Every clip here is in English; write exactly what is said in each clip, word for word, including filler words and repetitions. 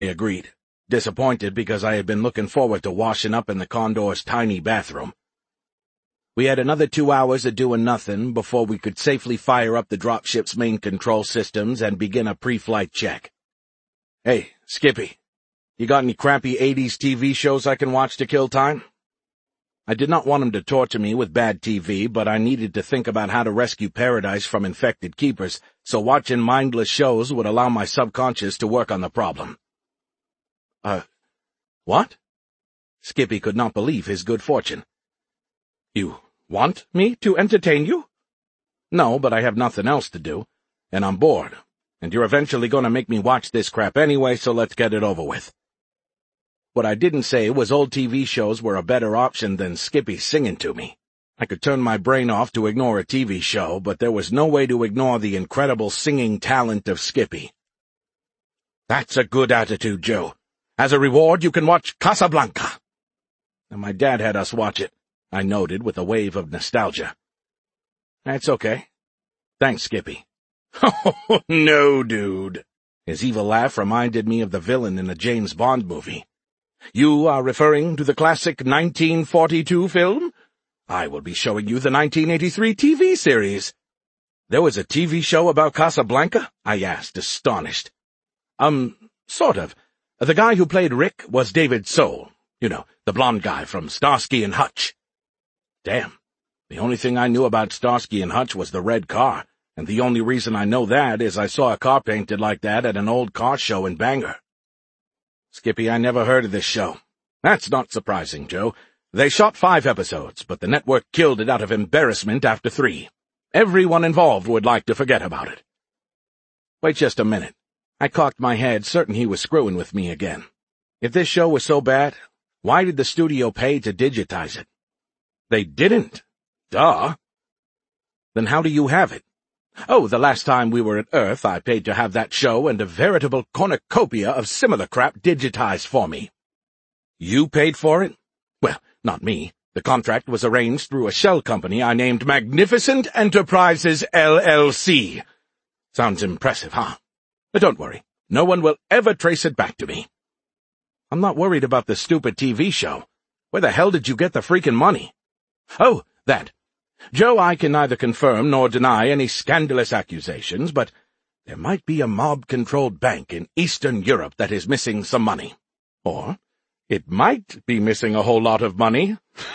I agreed, disappointed because I had been looking forward to washing up in the Condor's tiny bathroom. We had another two hours of doing nothing before we could safely fire up the dropship's main control systems and begin a pre-flight check. "Hey, Skippy, you got any crappy eighties T V shows I can watch to kill time?" I did not want him to torture me with bad T V, but I needed to think about how to rescue Paradise from infected keepers, so watching mindless shows would allow my subconscious to work on the problem. Uh, what? Skippy could not believe his good fortune. "You want me to entertain you?" "No, but I have nothing else to do, and I'm bored, and you're eventually going to make me watch this crap anyway, so let's get it over with." What I didn't say was old T V shows were a better option than Skippy singing to me. I could turn my brain off to ignore a T V show, but there was no way to ignore the incredible singing talent of Skippy. "That's a good attitude, Joe. As a reward, you can watch Casablanca." And my dad had us watch it, I noted with a wave of nostalgia. "That's okay. Thanks, Skippy." "Oh, no, dude." His evil laugh reminded me of the villain in a James Bond movie. "You are referring to the classic nineteen forty-two film? I will be showing you the nineteen eighty-three T V series." "There was a T V show about Casablanca?" I asked, astonished. Um, sort of. The guy who played Rick was David Soul. You know, the blonde guy from Starsky and Hutch." Damn. The only thing I knew about Starsky and Hutch was the red car, and the only reason I know that is I saw a car painted like that at an old car show in Bangor. "Skippy, I never heard of this show." "That's not surprising, Joe. They shot five episodes, but the network killed it out of embarrassment after three. Everyone involved would like to forget about it." "Wait just a minute." I cocked my head, certain he was screwing with me again. If this show was so bad, why did the studio pay to digitize it? "They didn't." "Duh." "Then how do you have it?" "Oh, the last time we were at Earth, I paid to have that show and a veritable cornucopia of similar crap digitized for me." "You paid for it?" "Well, not me. The contract was arranged through a shell company I named Magnificent Enterprises, L L C. Sounds impressive, huh? But don't worry. No one will ever trace it back to me." "I'm not worried about the stupid T V show. Where the hell did you get the freaking money?" "Oh, that. Joe, I can neither confirm nor deny any scandalous accusations, but there might be a mob-controlled bank in Eastern Europe that is missing some money. Or it might be missing a whole lot of money."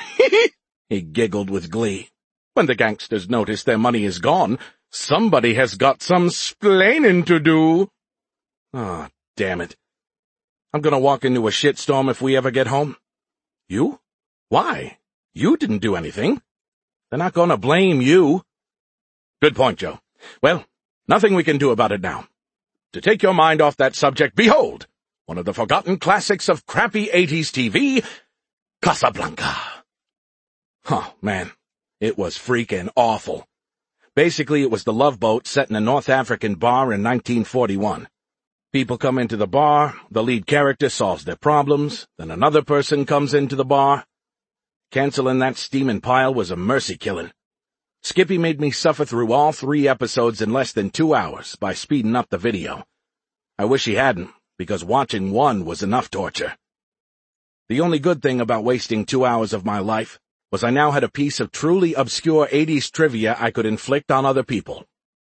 He giggled with glee. "When the gangsters notice their money is gone, somebody has got some splaining to do." Ah, oh, damn it. I'm gonna walk into a shitstorm if we ever get home. "You? Why? You didn't do anything. They're not gonna blame you." "Good point, Joe. Well, nothing we can do about it now. To take your mind off that subject, behold, one of the forgotten classics of crappy eighties T V, Casablanca." Oh, man, it was freaking awful. Basically, it was the Love Boat set in a North African bar in nineteen forty-one. People come into the bar, the lead character solves their problems, then another person comes into the bar. Canceling that steaming pile was a mercy-killing. Skippy made me suffer through all three episodes in less than two hours by speeding up the video. I wish he hadn't, because watching one was enough torture. The only good thing about wasting two hours of my life was I now had a piece of truly obscure eighties trivia I could inflict on other people.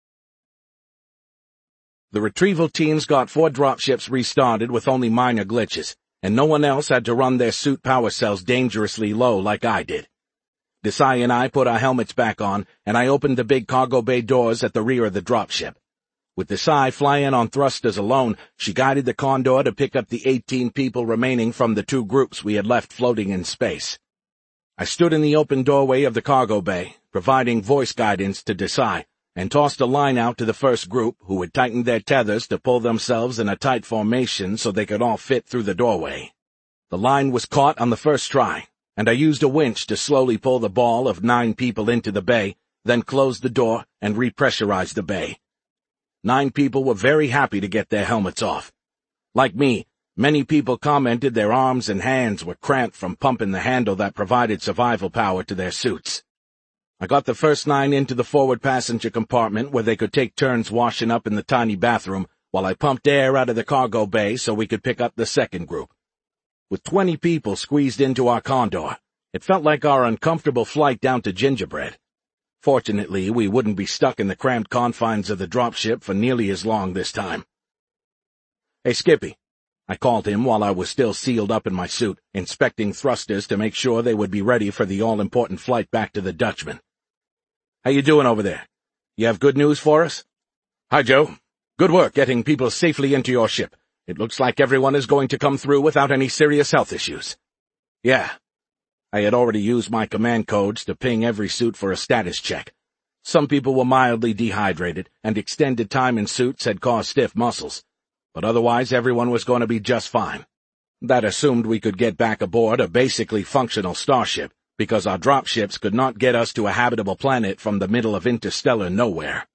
The retrieval teams got four dropships restarted with only minor glitches, and no one else had to run their suit power cells dangerously low like I did. Desai and I put our helmets back on, and I opened the big cargo bay doors at the rear of the dropship. With Desai flying on thrusters alone, she guided the Condor to pick up the eighteen people remaining from the two groups we had left floating in space. I stood in the open doorway of the cargo bay, providing voice guidance to Desai, and tossed a line out to the first group, who had tightened their tethers to pull themselves in a tight formation so they could all fit through the doorway. The line was caught on the first try, and I used a winch to slowly pull the ball of nine people into the bay, then closed the door and repressurized the bay. Nine people were very happy to get their helmets off. Like me, many people commented their arms and hands were cramped from pumping the handle that provided survival power to their suits. I got the first nine into the forward passenger compartment where they could take turns washing up in the tiny bathroom, while I pumped air out of the cargo bay so we could pick up the second group. With twenty people squeezed into our Condor, it felt like our uncomfortable flight down to Gingerbread. Fortunately, we wouldn't be stuck in the cramped confines of the dropship for nearly as long this time. "Hey, Skippy," I called him while I was still sealed up in my suit, inspecting thrusters to make sure they would be ready for the all-important flight back to the Dutchman. "How you doing over there? You have good news for us?" "Hi, Joe. Good work getting people safely into your ship. It looks like everyone is going to come through without any serious health issues." "Yeah." I had already used my command codes to ping every suit for a status check. Some people were mildly dehydrated, and extended time in suits had caused stiff muscles. But otherwise everyone was going to be just fine. That assumed we could get back aboard a basically functional starship, because our dropships could not get us to a habitable planet from the middle of interstellar nowhere.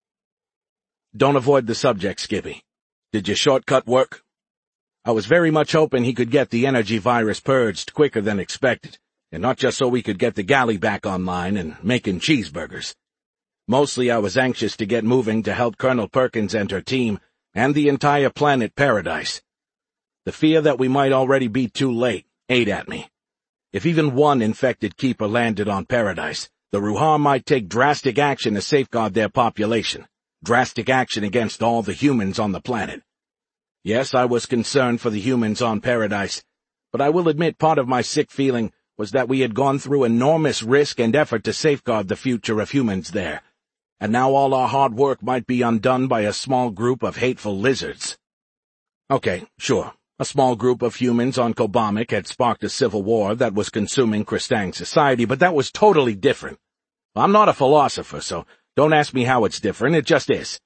"Don't avoid the subject, Skippy. Did your shortcut work?" I was very much hoping he could get the energy virus purged quicker than expected, and not just so we could get the galley back online and making cheeseburgers. Mostly I was anxious to get moving to help Colonel Perkins and her team, and the entire planet Paradise. The fear that we might already be too late ate at me. If even one infected keeper landed on Paradise, the Ruhar might take drastic action to safeguard their population, drastic action against all the humans on the planet. Yes, I was concerned for the humans on Paradise, but I will admit part of my sick feeling was that we had gone through enormous risk and effort to safeguard the future of humans there, and now all our hard work might be undone by a small group of hateful lizards. Okay, sure, a small group of humans on Kobamik had sparked a civil war that was consuming Kristang society, but that was totally different. I'm not a philosopher, so don't ask me how it's different, it just is.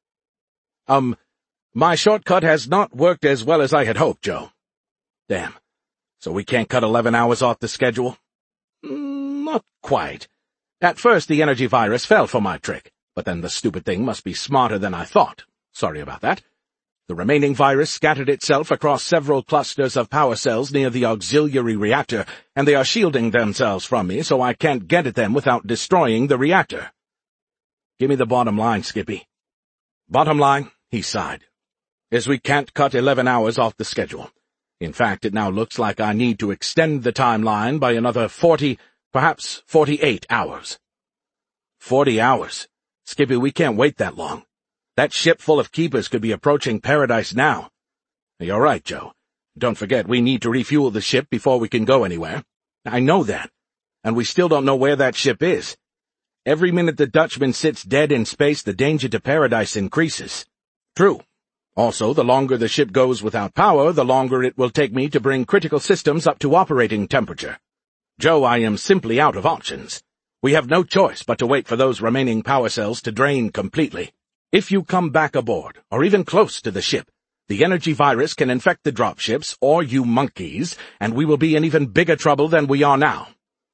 Um, my shortcut has not worked as well as I had hoped, Joe. Damn. So we can't cut eleven hours off the schedule? Mm, not quite. At first the energy virus fell for my trick, but then the stupid thing must be smarter than I thought. Sorry about that. The remaining virus scattered itself across several clusters of power cells near the auxiliary reactor, and they are shielding themselves from me so I can't get at them without destroying the reactor. Give me the bottom line, Skippy. Bottom line, he sighed, is we can't cut eleven hours off the schedule. In fact, it now looks like I need to extend the timeline by another forty, perhaps forty-eight hours. Forty hours? Skippy, we can't wait that long. That ship full of keepers could be approaching Paradise now. You're right, Joe. Don't forget, we need to refuel the ship before we can go anywhere. I know that. And we still don't know where that ship is. Every minute the Dutchman sits dead in space, the danger to Paradise increases. True. Also, the longer the ship goes without power, the longer it will take me to bring critical systems up to operating temperature. Joe, I am simply out of options. We have no choice but to wait for those remaining power cells to drain completely. If you come back aboard, or even close to the ship, the energy virus can infect the dropships, or you monkeys, and we will be in even bigger trouble than we are now.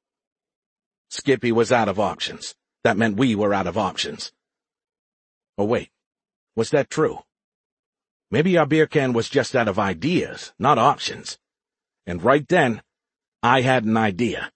Skippy was out of options. That meant we were out of options. Oh wait, was that true? Maybe our beer can was just out of ideas, not options. And right then, I had an idea.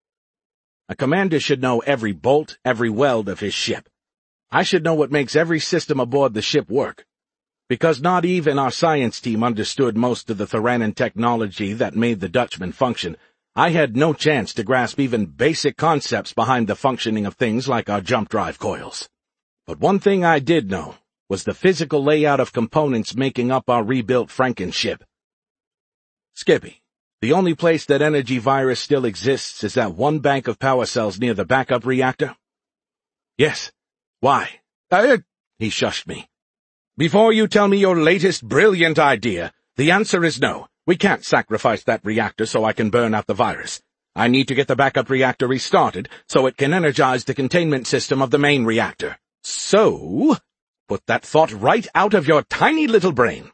A commander should know every bolt, every weld of his ship. I should know what makes every system aboard the ship work. Because not even our science team understood most of the Theranan technology that made the Dutchman function, I had no chance to grasp even basic concepts behind the functioning of things like our jump drive coils. But one thing I did know was the physical layout of components making up our rebuilt Frankenship. Skippy, the only place that energy virus still exists is that one bank of power cells near the backup reactor? Yes. Why? Uh, he shushed me. Before you tell me your latest brilliant idea, the answer is no. We can't sacrifice that reactor so I can burn out the virus. I need to get the backup reactor restarted so it can energize the containment system of the main reactor. So, put that thought right out of your tiny little brain.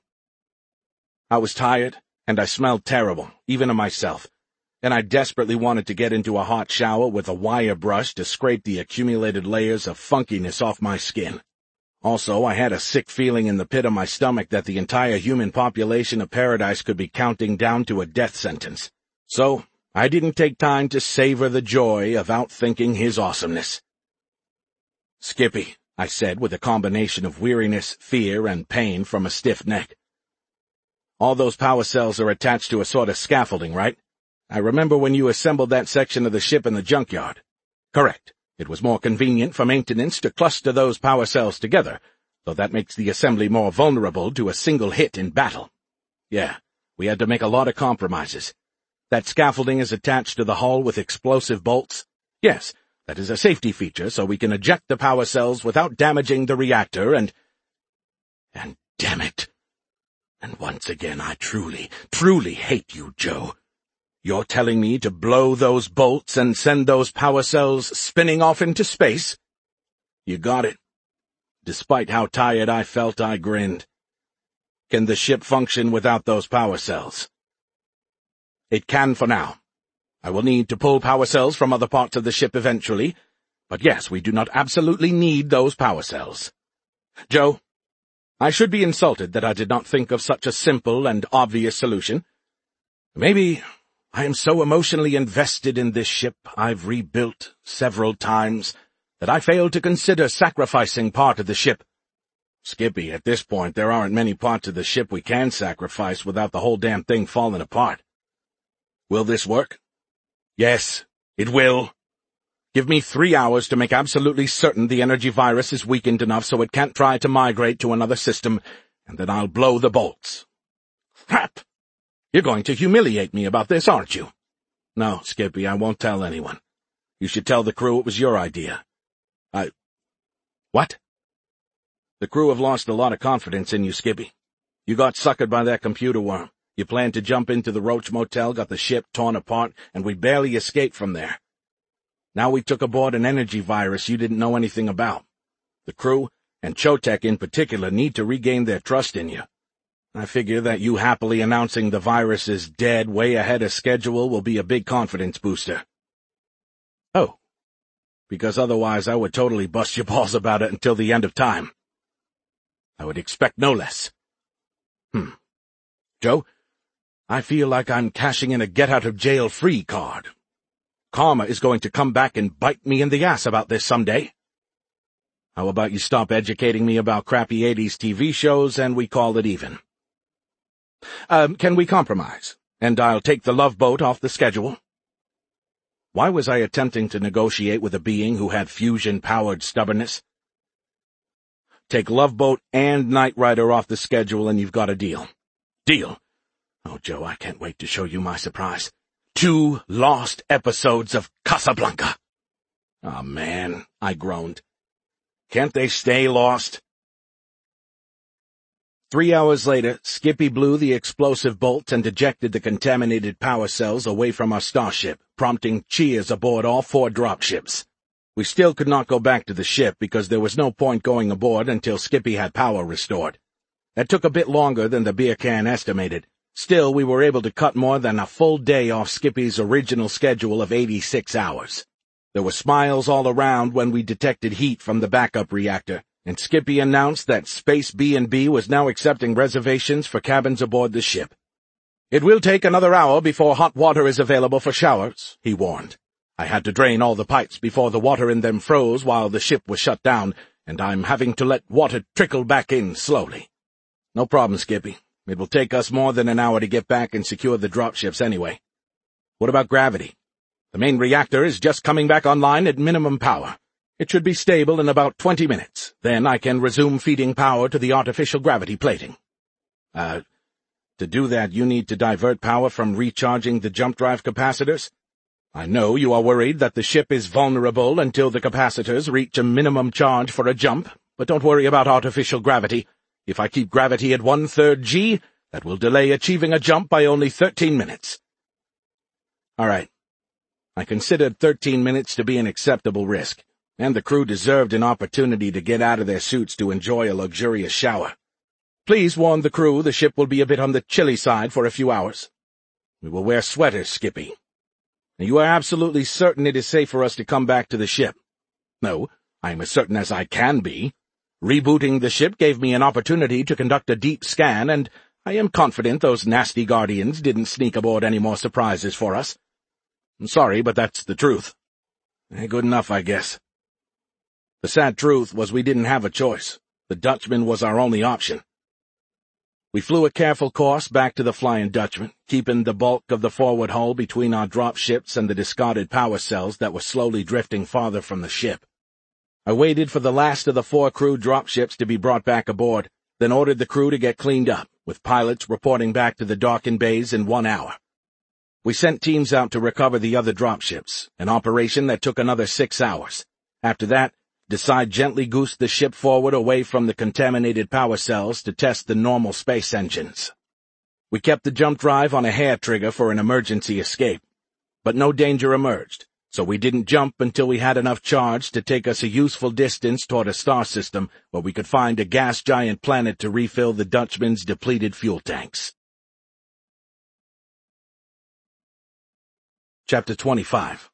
I was tired, and I smelled terrible, even to myself, and I desperately wanted to get into a hot shower with a wire brush to scrape the accumulated layers of funkiness off my skin. Also, I had a sick feeling in the pit of my stomach that the entire human population of Paradise could be counting down to a death sentence. So, I didn't take time to savor the joy of outthinking his awesomeness. Skippy, I said with a combination of weariness, fear, and pain from a stiff neck. All those power cells are attached to a sort of scaffolding, right? I remember when you assembled that section of the ship in the junkyard. Correct. It was more convenient for maintenance to cluster those power cells together, though that makes the assembly more vulnerable to a single hit in battle. Yeah, we had to make a lot of compromises. That scaffolding is attached to the hull with explosive bolts. Yes, that is a safety feature, so we can eject the power cells without damaging the reactor and... And damn it! And once again I truly, truly hate you, Joe. You're telling me to blow those bolts and send those power cells spinning off into space? You got it. Despite how tired I felt, I grinned. Can the ship function without those power cells? It can for now. I will need to pull power cells from other parts of the ship eventually, but yes, we do not absolutely need those power cells. Joe, I should be insulted that I did not think of such a simple and obvious solution. Maybe I am so emotionally invested in this ship I've rebuilt several times that I failed to consider sacrificing part of the ship. Skippy, at this point there aren't many parts of the ship we can sacrifice without the whole damn thing falling apart. Will this work? Yes, it will. Give me three hours to make absolutely certain the energy virus is weakened enough so it can't try to migrate to another system, and then I'll blow the bolts. Crap! You're going to humiliate me about this, aren't you? No, Skippy, I won't tell anyone. You should tell the crew it was your idea. I... What? The crew have lost a lot of confidence in you, Skippy. You got suckered by that computer worm. You planned to jump into the Roach Motel, got the ship torn apart, and we barely escaped from there. Now we took aboard an energy virus you didn't know anything about. The crew, and Chotek in particular, need to regain their trust in you. I figure that you happily announcing the virus is dead way ahead of schedule will be a big confidence booster. Oh, because otherwise I would totally bust your balls about it until the end of time. I would expect no less. Hmm. Joe, I feel like I'm cashing in a get-out-of-jail-free card. Karma is going to come back and bite me in the ass about this someday. How about you stop educating me about crappy eighties T V shows and we call it even? Um, can we compromise? And I'll take the Love Boat off the schedule? Why was I attempting to negotiate with a being who had fusion-powered stubbornness? Take Love Boat and Knight Rider off the schedule and you've got a deal. Deal? Oh, Joe, I can't wait to show you my surprise. Two lost episodes of Casablanca. Oh, man, I groaned. Can't they stay lost? Three hours later, Skippy blew the explosive bolts and ejected the contaminated power cells away from our starship, prompting cheers aboard all four dropships. We still could not go back to the ship because there was no point going aboard until Skippy had power restored. That took a bit longer than the beer can estimated. Still, we were able to cut more than a full day off Skippy's original schedule of eighty-six hours. There were smiles all around when we detected heat from the backup reactor, and Skippy announced that Space B and B was now accepting reservations for cabins aboard the ship. It will take another hour before hot water is available for showers, he warned. I had to drain all the pipes before the water in them froze while the ship was shut down, and I'm having to let water trickle back in slowly. No problem, Skippy. It will take us more than an hour to get back and secure the dropships anyway. What about gravity? The main reactor is just coming back online at minimum power. It should be stable in about twenty minutes. Then I can resume feeding power to the artificial gravity plating. Uh, to do that you need to divert power from recharging the jump drive capacitors. I know you are worried that the ship is vulnerable until the capacitors reach a minimum charge for a jump, but don't worry about artificial gravity. If I keep gravity at one-third G, that will delay achieving a jump by only thirteen minutes. All right. I considered thirteen minutes to be an acceptable risk, and the crew deserved an opportunity to get out of their suits to enjoy a luxurious shower. Please warn the crew the ship will be a bit on the chilly side for a few hours. We will wear sweaters, Skippy. You are absolutely certain it is safe for us to come back to the ship? No, I am as certain as I can be. Rebooting the ship gave me an opportunity to conduct a deep scan, and I am confident those nasty Guardians didn't sneak aboard any more surprises for us. I'm sorry, but that's the truth. Good enough, I guess. The sad truth was we didn't have a choice. The Dutchman was our only option. We flew a careful course back to the Flying Dutchman, keeping the bulk of the forward hull between our drop ships and the discarded power cells that were slowly drifting farther from the ship. I waited for the last of the four crew drop ships to be brought back aboard, then ordered the crew to get cleaned up, with pilots reporting back to the docking bays in one hour. We sent teams out to recover the other drop ships, an operation that took another six hours. After that, Desai gently goosed the ship forward away from the contaminated power cells to test the normal space engines. We kept the jump drive on a hair trigger for an emergency escape, but no danger emerged, so we didn't jump until we had enough charge to take us a useful distance toward a star system where we could find a gas giant planet to refill the Dutchman's depleted fuel tanks. Chapter twenty-five.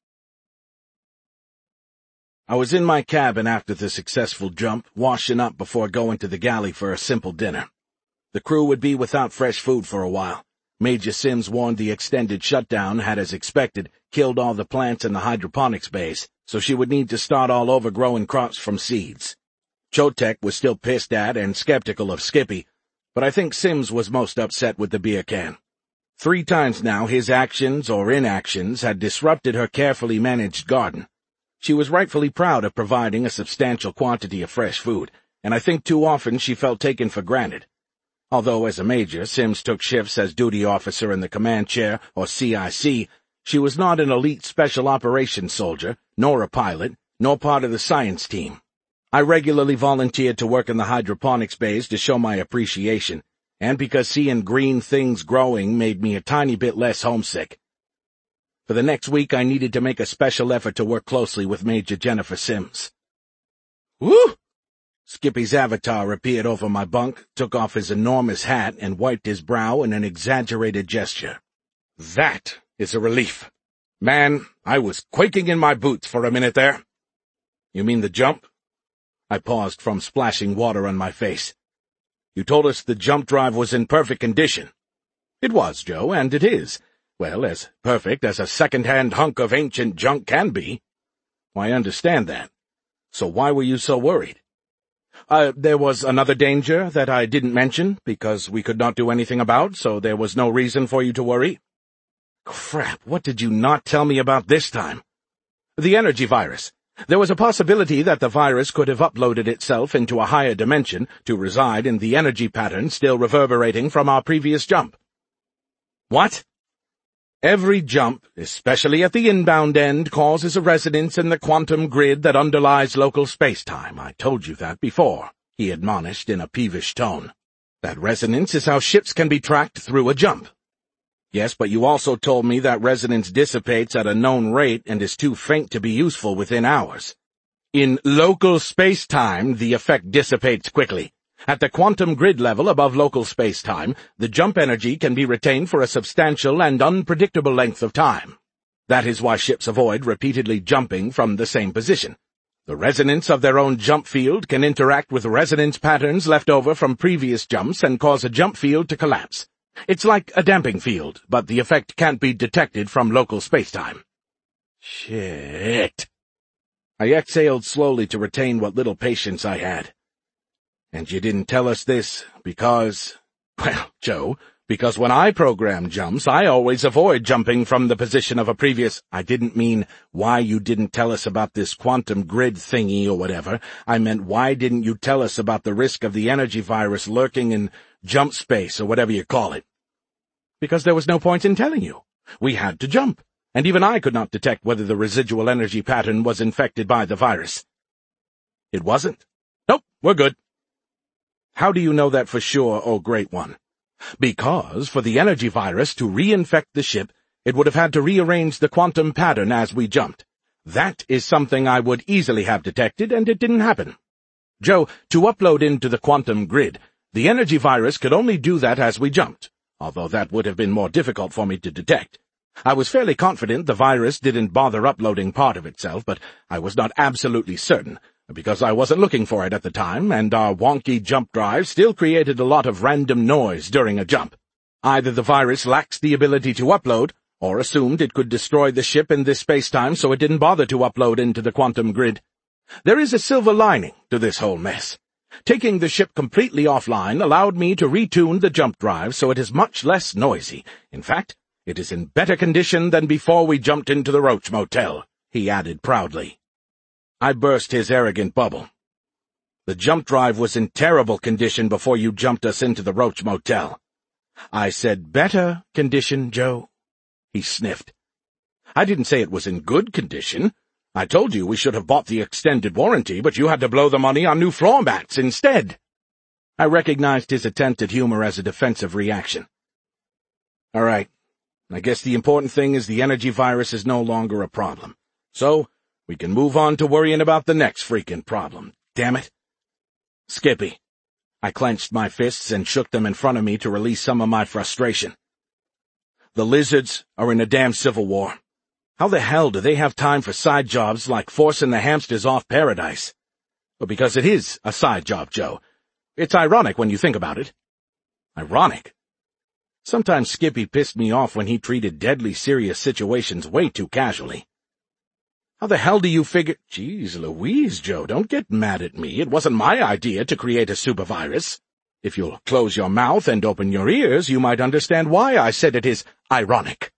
I was in my cabin after the successful jump, washing up before going to the galley for a simple dinner. The crew would be without fresh food for a while. Major Sims warned the extended shutdown had, as expected, killed all the plants in the hydroponics bays, so she would need to start all over growing crops from seeds. Chotek was still pissed at and skeptical of Skippy, but I think Sims was most upset with the beer can. Three times now his actions or inactions had disrupted her carefully managed garden. She was rightfully proud of providing a substantial quantity of fresh food, and I think too often she felt taken for granted. Although as a major, Sims took shifts as duty officer in the command chair, or C I C, she was not an elite special operations soldier, nor a pilot, nor part of the science team. I regularly volunteered to work in the hydroponics bays to show my appreciation, and because seeing green things growing made me a tiny bit less homesick. For the next week, I needed to make a special effort to work closely with Major Jennifer Sims. Woo! Skippy's avatar appeared over my bunk, took off his enormous hat, and wiped his brow in an exaggerated gesture. That is a relief. Man, I was quaking in my boots for a minute there. You mean the jump? I paused from splashing water on my face. You told us the jump drive was in perfect condition. It was, Joe, and it is. Well, as perfect as a second-hand hunk of ancient junk can be. I understand that. So why were you so worried? Uh, there was another danger that I didn't mention, because we could not do anything about, so there was no reason for you to worry. Crap, what did you not tell me about this time? The energy virus. There was a possibility that the virus could have uploaded itself into a higher dimension to reside in the energy pattern still reverberating from our previous jump. What? Every jump, especially at the inbound end, causes a resonance in the quantum grid that underlies local space-time. I told you that before, he admonished in a peevish tone. That resonance is how ships can be tracked through a jump. Yes, but you also told me that resonance dissipates at a known rate and is too faint to be useful within hours. In local space-time, the effect dissipates quickly. At the quantum grid level above local space-time, the jump energy can be retained for a substantial and unpredictable length of time. That is why ships avoid repeatedly jumping from the same position. The resonance of their own jump field can interact with resonance patterns left over from previous jumps and cause a jump field to collapse. It's like a damping field, but the effect can't be detected from local space-time. Shit. I exhaled slowly to retain what little patience I had. And you didn't tell us this because, well, Joe, because when I program jumps, I always avoid jumping from the position of a previous— I didn't mean why you didn't tell us about this quantum grid thingy or whatever. I meant why didn't you tell us about the risk of the energy virus lurking in jump space or whatever you call it? Because there was no point in telling you. We had to jump, and even I could not detect whether the residual energy pattern was infected by the virus. It wasn't? Nope, we're good. How do you know that for sure, oh great one? Because for the energy virus to reinfect the ship, it would have had to rearrange the quantum pattern as we jumped. That is something I would easily have detected, and it didn't happen. Joe, to upload into the quantum grid, the energy virus could only do that as we jumped, although that would have been more difficult for me to detect. I was fairly confident the virus didn't bother uploading part of itself, but I was not absolutely certain, because I wasn't looking for it at the time, and our wonky jump drive still created a lot of random noise during a jump. Either the virus lacks the ability to upload, or assumed it could destroy the ship in this space-time so it didn't bother to upload into the quantum grid. There is a silver lining to this whole mess. Taking the ship completely offline allowed me to retune the jump drive so it is much less noisy. In fact, it is in better condition than before we jumped into the Roach Motel, he added proudly. I burst his arrogant bubble. The jump drive was in terrible condition before you jumped us into the Roach Motel. I said better condition, Joe. He sniffed. I didn't say it was in good condition. I told you we should have bought the extended warranty, but you had to blow the money on new floor mats instead. I recognized his attempt at humor as a defensive reaction. All right. I guess the important thing is the energy virus is no longer a problem. So, we can move on to worrying about the next freaking problem. Damn it. Skippy. I clenched my fists and shook them in front of me to release some of my frustration. The lizards are in a damn civil war. How the hell do they have time for side jobs like forcing the hamsters off Paradise? But because it is a side job, Joe. It's ironic when you think about it. Ironic? Sometimes Skippy pissed me off when he treated deadly serious situations way too casually. How the hell do you figure— Jeez Louise, Joe, don't get mad at me. It wasn't my idea to create a supervirus. If you'll close your mouth and open your ears, you might understand why I said it is ironic.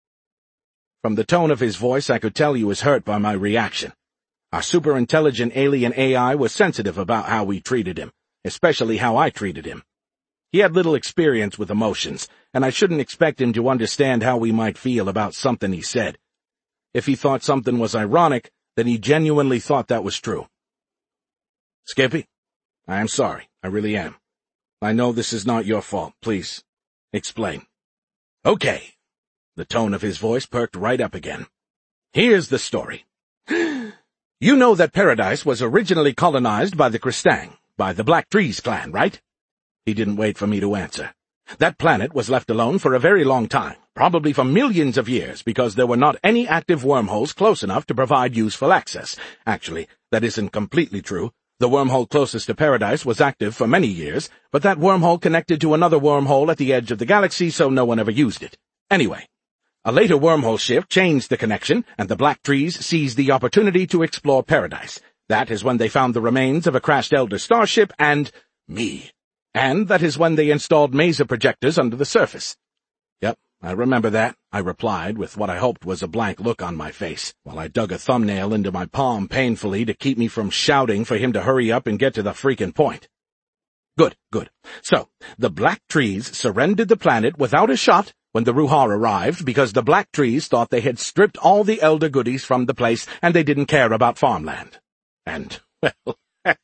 From the tone of his voice, I could tell he was hurt by my reaction. Our super-intelligent alien A I was sensitive about how we treated him, especially how I treated him. He had little experience with emotions, and I shouldn't expect him to understand how we might feel about something he said. If he thought something was ironic, then he genuinely thought that was true. Skippy, I am sorry. I really am. I know this is not your fault. Please, explain. Okay. The tone of his voice perked right up again. Here's the story. You know that Paradise was originally colonized by the Kristang, by the Black Trees clan, right? He didn't wait for me to answer. That planet was left alone for a very long time, probably for millions of years, because there were not any active wormholes close enough to provide useful access. Actually, that isn't completely true. The wormhole closest to Paradise was active for many years, but that wormhole connected to another wormhole at the edge of the galaxy, so no one ever used it. Anyway, a later wormhole shift changed the connection, and the Black Trees seized the opportunity to explore Paradise. That is when they found the remains of a crashed Elder starship and me. And that is when they installed maser projectors under the surface. Yep, I remember that, I replied, with what I hoped was a blank look on my face, while I dug a thumbnail into my palm painfully to keep me from shouting for him to hurry up and get to the freaking point. Good, good. So, the Black Trees surrendered the planet without a shot when the Ruhar arrived because the Black Trees thought they had stripped all the Elder goodies from the place and they didn't care about farmland. And, well,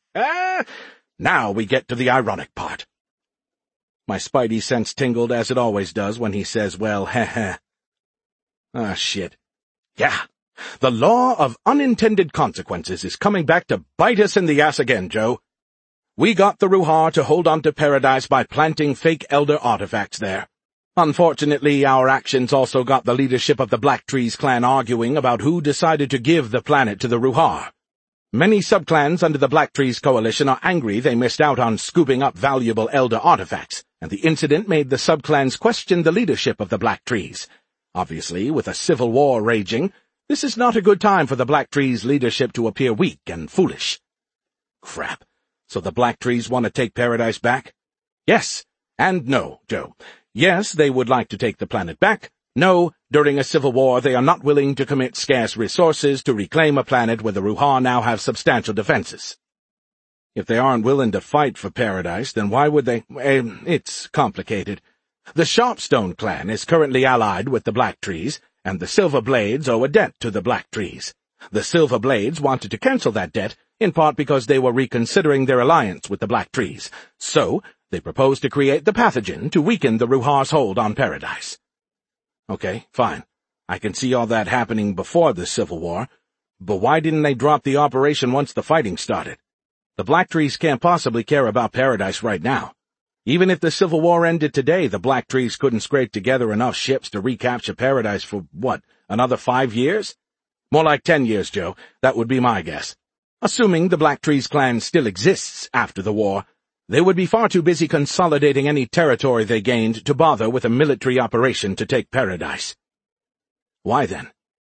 now we get to the ironic part. My spidey sense tingled as it always does when he says, well, heh heh. Ah, shit. Yeah, the law of unintended consequences is coming back to bite us in the ass again, Joe. We got the Ruhar to hold on to Paradise by planting fake Elder artifacts there. Unfortunately, our actions also got the leadership of the Black Trees clan arguing about who decided to give the planet to the Ruhar. Many subclans under the Black Trees coalition are angry they missed out on scooping up valuable Elder artifacts, and the incident made the subclans question the leadership of the Black Trees. Obviously, with a civil war raging, this is not a good time for the Black Trees leadership to appear weak and foolish. Crap. So the Black Trees want to take Paradise back? Yes, and no, Joe. Yes, they would like to take the planet back. No, during a civil war they are not willing to commit scarce resources to reclaim a planet where the Ruhar now have substantial defenses. If they aren't willing to fight for Paradise, then why would they— eh, it's complicated. The Sharpstone clan is currently allied with the Black Trees, and the Silver Blades owe a debt to the Black Trees. The Silver Blades wanted to cancel that debt, in part because they were reconsidering their alliance with the Black Trees. So, they proposed to create the pathogen to weaken the Ruhar's hold on Paradise. Okay, fine. I can see all that happening before the Civil War, but why didn't they drop the operation once the fighting started? The Black Trees can't possibly care about Paradise right now. Even if the Civil War ended today, the Black Trees couldn't scrape together enough ships to recapture Paradise for, what, another five years? More like ten years, Joe. That would be my guess. Assuming the Black Trees clan still exists after the war, they would be far too busy consolidating any territory they gained to bother with a military operation to take Paradise. Why then?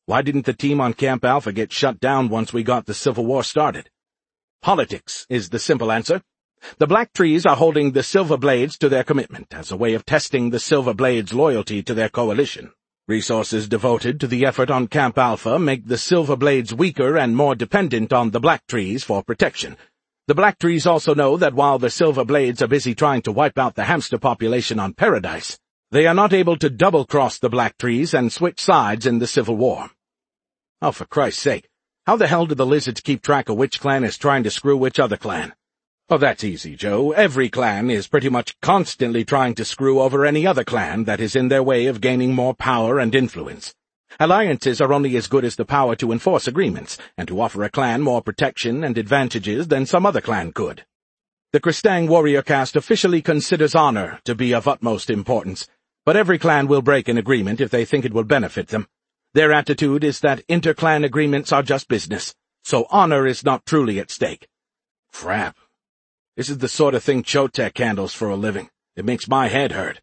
Why didn't the team on Camp Alpha get shut down once we got the Civil War started? Politics is the simple answer. The Black Trees are holding the Silver Blades to their commitment as a way of testing the Silver Blades' loyalty to their coalition. Resources devoted to the effort on Camp Alpha make the Silver Blades weaker and more dependent on the Black Trees for protection. The Black Trees also know that while the Silver Blades are busy trying to wipe out the hamster population on Paradise, they are not able to double-cross the Black Trees and switch sides in the Civil War. Oh, for Christ's sake, how the hell do the Lizards keep track of which clan is trying to screw which other clan? Oh, that's easy, Joe. Every clan is pretty much constantly trying to screw over any other clan that is in their way of gaining more power and influence. Alliances are only as good as the power to enforce agreements, and to offer a clan more protection and advantages than some other clan could. The Kristang warrior caste officially considers honor to be of utmost importance, but every clan will break an agreement if they think it will benefit them. Their attitude is that inter-clan agreements are just business, so honor is not truly at stake. Crap. This is the sort of thing Chotek handles for a living. It makes my head hurt.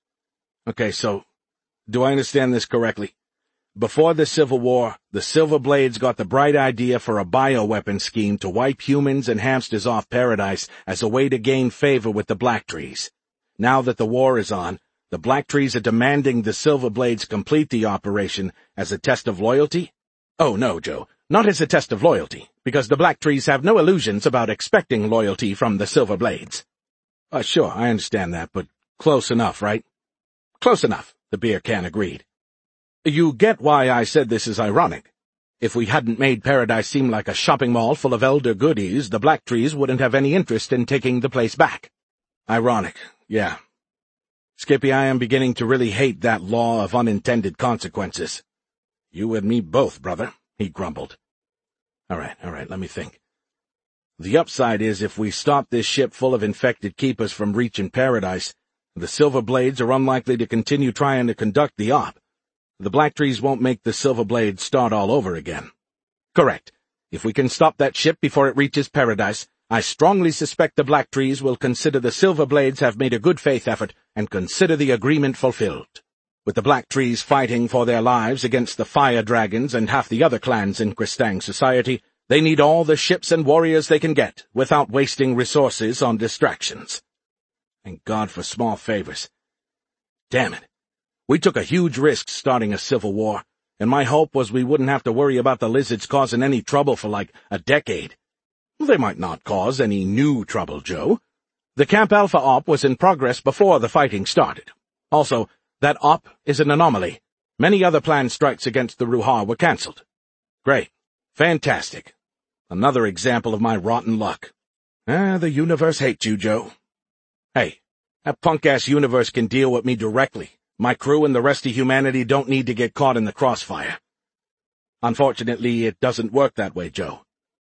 Okay, so, do I understand this correctly? Before the Civil War, the Silver Blades got the bright idea for a bioweapon scheme to wipe humans and hamsters off Paradise as a way to gain favor with the Black Trees. Now that the war is on, the Black Trees are demanding the Silver Blades complete the operation as a test of loyalty? Oh, no, Joe. Not as a test of loyalty, because the Black Trees have no illusions about expecting loyalty from the Silver Blades. Uh, sure, I understand that, but close enough, right? Close enough, the beer can agreed. You get why I said this is ironic. If we hadn't made Paradise seem like a shopping mall full of elder goodies, the Black Trees wouldn't have any interest in taking the place back. Ironic, yeah. Skippy, I am beginning to really hate that law of unintended consequences. You and me both, brother, he grumbled. All right, all right, let me think. The upside is if we stop this ship full of infected keepers from reaching Paradise, the Silver Blades are unlikely to continue trying to conduct the op. The Black Trees won't make the Silver Blades start all over again. Correct. If we can stop that ship before it reaches Paradise, I strongly suspect the Black Trees will consider the Silver Blades have made a good faith effort and consider the agreement fulfilled. With the Black Trees fighting for their lives against the Fire Dragons and half the other clans in Kristang society, they need all the ships and warriors they can get, without wasting resources on distractions. Thank God for small favors. Damn it. We took a huge risk starting a civil war, and my hope was we wouldn't have to worry about the Lizards causing any trouble for like a decade. They might not cause any new trouble, Joe. The Camp Alpha op was in progress before the fighting started. Also, that op is an anomaly. Many other planned strikes against the Ruhar were cancelled. Great. Fantastic. Another example of my rotten luck. Ah, the universe hates you, Joe. Hey, that punk-ass universe can deal with me directly. My crew and the rest of humanity don't need to get caught in the crossfire. Unfortunately, it doesn't work that way, Joe.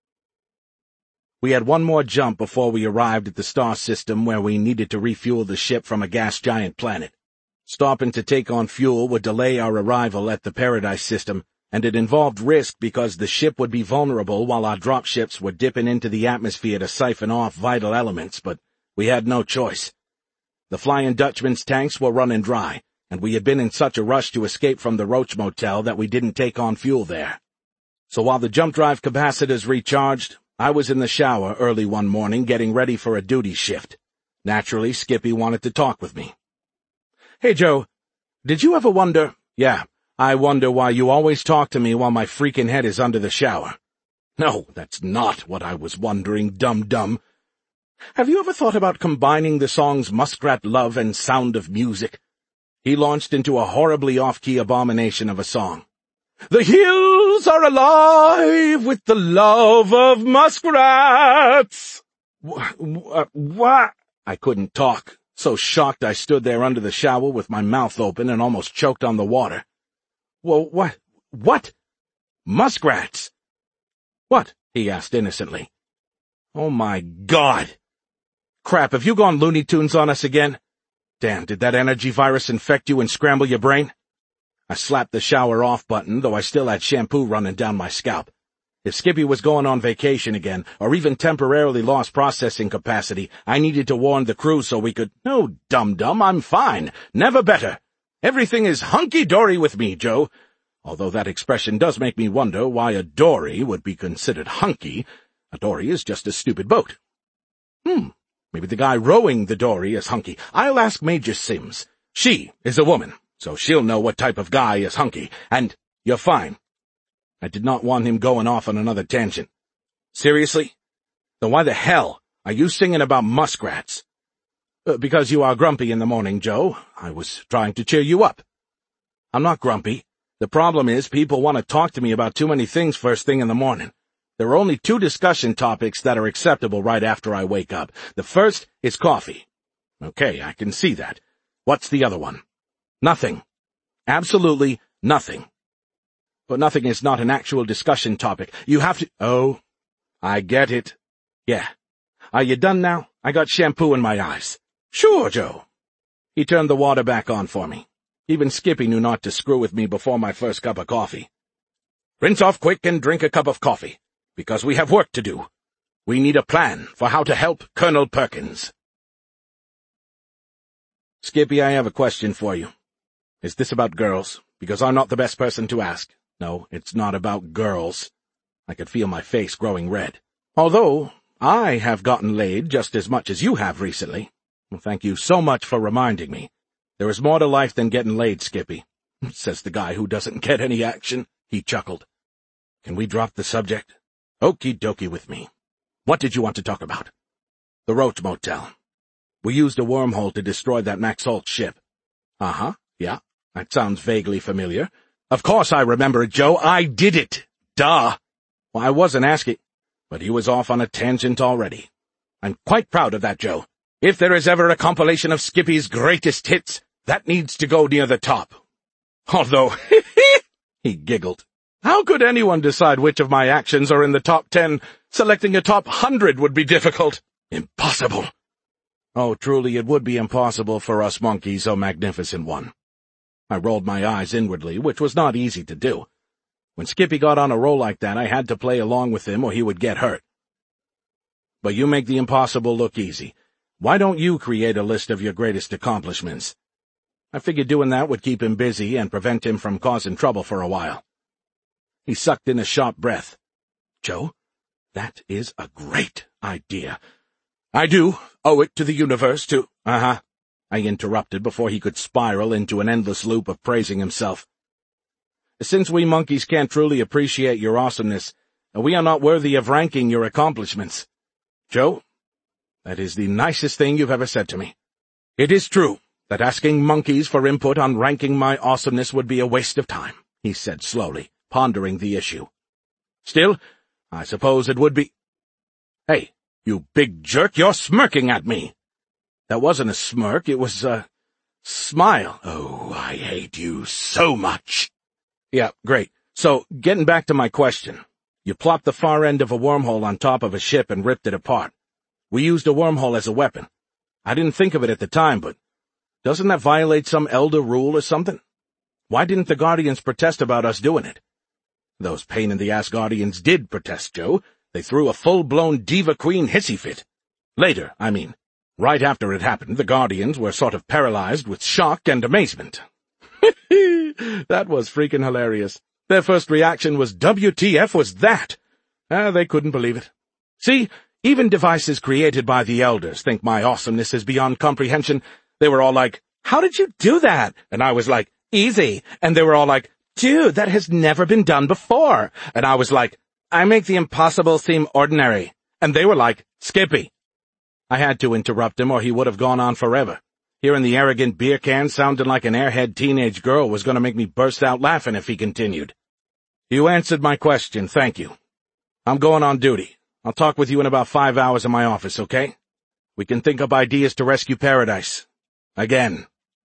We had one more jump before we arrived at the star system where we needed to refuel the ship from a gas giant planet. Stopping to take on fuel would delay our arrival at the Paradise system, and it involved risk because the ship would be vulnerable while our dropships were dipping into the atmosphere to siphon off vital elements, but we had no choice. The Flying Dutchman's tanks were running dry, and we had been in such a rush to escape from the Roach Motel that we didn't take on fuel there. So while the jump drive capacitors recharged, I was in the shower early one morning getting ready for a duty shift. Naturally, Skippy wanted to talk with me. Hey, Joe, did you ever wonder— Yeah, I wonder why you always talk to me while my freaking head is under the shower. No, that's not what I was wondering, dum-dum. Have you ever thought about combining the songs Muskrat Love and Sound of Music? He launched into a horribly off-key abomination of a song. The hills are alive with the love of muskrats. What? What? I couldn't talk, so shocked I stood there under the shower with my mouth open and almost choked on the water. Well, what? What? Muskrats? What? He asked innocently. Oh my God! Crap, have you gone Looney Tunes on us again? Damn, did that energy virus infect you and scramble your brain? I slapped the shower off button, though I still had shampoo running down my scalp. If Skippy was going on vacation again, or even temporarily lost processing capacity, I needed to warn the crew so we could— No, dum-dum, I'm fine. Never better. Everything is hunky-dory with me, Joe. Although that expression does make me wonder why a dory would be considered hunky. A dory is just a stupid boat. Hmm, maybe the guy rowing the dory is hunky. I'll ask Major Sims. She is a woman, so she'll know what type of guy is hunky, and you're fine. I did not want him going off on another tangent. Seriously? Then why the hell are you singing about muskrats? Uh, because you are grumpy in the morning, Joe. I was trying to cheer you up. I'm not grumpy. The problem is people want to talk to me about too many things first thing in the morning. There are only two discussion topics that are acceptable right after I wake up. The first is coffee. Okay, I can see that. What's the other one? Nothing. Absolutely nothing. But nothing is not an actual discussion topic. You have to— Oh, I get it. Yeah. Are you done now? I got shampoo in my eyes. Sure, Joe. He turned the water back on for me. Even Skippy knew not to screw with me before my first cup of coffee. Rinse off quick and drink a cup of coffee, because we have work to do. We need a plan for how to help Colonel Perkins. Skippy, I have a question for you. Is this about girls? Because I'm not the best person to ask. No, it's not about girls. I could feel my face growing red. Although I have gotten laid just as much as you have recently. Well, thank you so much for reminding me. There is more to life than getting laid, Skippy, says the guy who doesn't get any action. He chuckled. Can we drop the subject? Okie dokie with me. What did you want to talk about? The Roach Motel. We used a wormhole to destroy that Max Holt ship. Uh-huh, yeah, that sounds vaguely familiar. Of course I remember it, Joe. I did it. Duh. Well, I wasn't asking, but he was off on a tangent already. I'm quite proud of that, Joe. If there is ever a compilation of Skippy's greatest hits, that needs to go near the top. Although, he giggled. How could anyone decide which of my actions are in the top ten? Selecting a top hundred would be difficult. Impossible. Oh, truly, it would be impossible for us monkeys, oh magnificent one. I rolled my eyes inwardly, which was not easy to do. When Skippy got on a roll like that, I had to play along with him or he would get hurt. But you make the impossible look easy. Why don't you create a list of your greatest accomplishments? I figured doing that would keep him busy and prevent him from causing trouble for a while. He sucked in a sharp breath. Joe, that is a great idea. I do owe it to the universe to— Uh-huh, I interrupted before he could spiral into an endless loop of praising himself. Since we monkeys can't truly appreciate your awesomeness, we are not worthy of ranking your accomplishments. Joe, that is the nicest thing you've ever said to me. It is true that asking monkeys for input on ranking my awesomeness would be a waste of time, he said slowly, pondering the issue. Still, I suppose it would be— Hey, you big jerk, you're smirking at me. That wasn't a smirk, it was a smile. Oh, I hate you so much. Yeah, great. So, getting back to my question. You plopped the far end of a wormhole on top of a ship and ripped it apart. We used a wormhole as a weapon. I didn't think of it at the time, but doesn't that violate some elder rule or something? Why didn't the Guardians protest about us doing it? Those pain-in-the-ass Guardians did protest, Joe. They threw a full-blown Diva Queen hissy fit. Later, I mean. Right after it happened, the Guardians were sort of paralyzed with shock and amazement. That was freaking hilarious. Their first reaction was, W T F was that? Ah, they couldn't believe it. See, even devices created by the Elders think my awesomeness is beyond comprehension. They were all like, how did you do that? And I was like, easy. And they were all like, dude, that has never been done before. And I was like, I make the impossible seem ordinary. And they were like, Skippy. I had to interrupt him or he would have gone on forever. Hearing the arrogant beer can sounding like an airhead teenage girl was going to make me burst out laughing if he continued. You answered my question, thank you. I'm going on duty. I'll talk with you in about five hours in my office, okay? We can think up ideas to rescue Paradise. Again.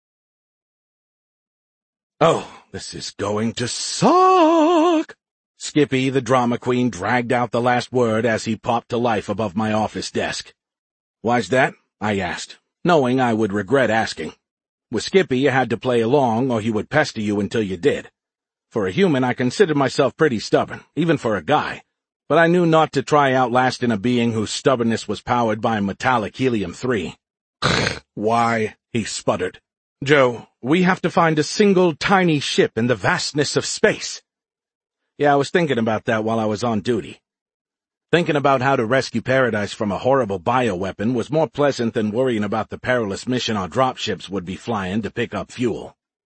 Oh, this is going to suck! Skippy, the drama queen, dragged out the last word as he popped to life above my office desk. Why's that? I asked, knowing I would regret asking. With Skippy, you had to play along or he would pester you until you did. For a human, I considered myself pretty stubborn, even for a guy, but I knew not to try outlasting a being whose stubbornness was powered by metallic helium three. Why, he sputtered. Joe, we have to find a single tiny ship in the vastness of space. Yeah, I was thinking about that while I was on duty. Thinking about how to rescue Paradise from a horrible bioweapon was more pleasant than worrying about the perilous mission our dropships would be flying to pick up fuel.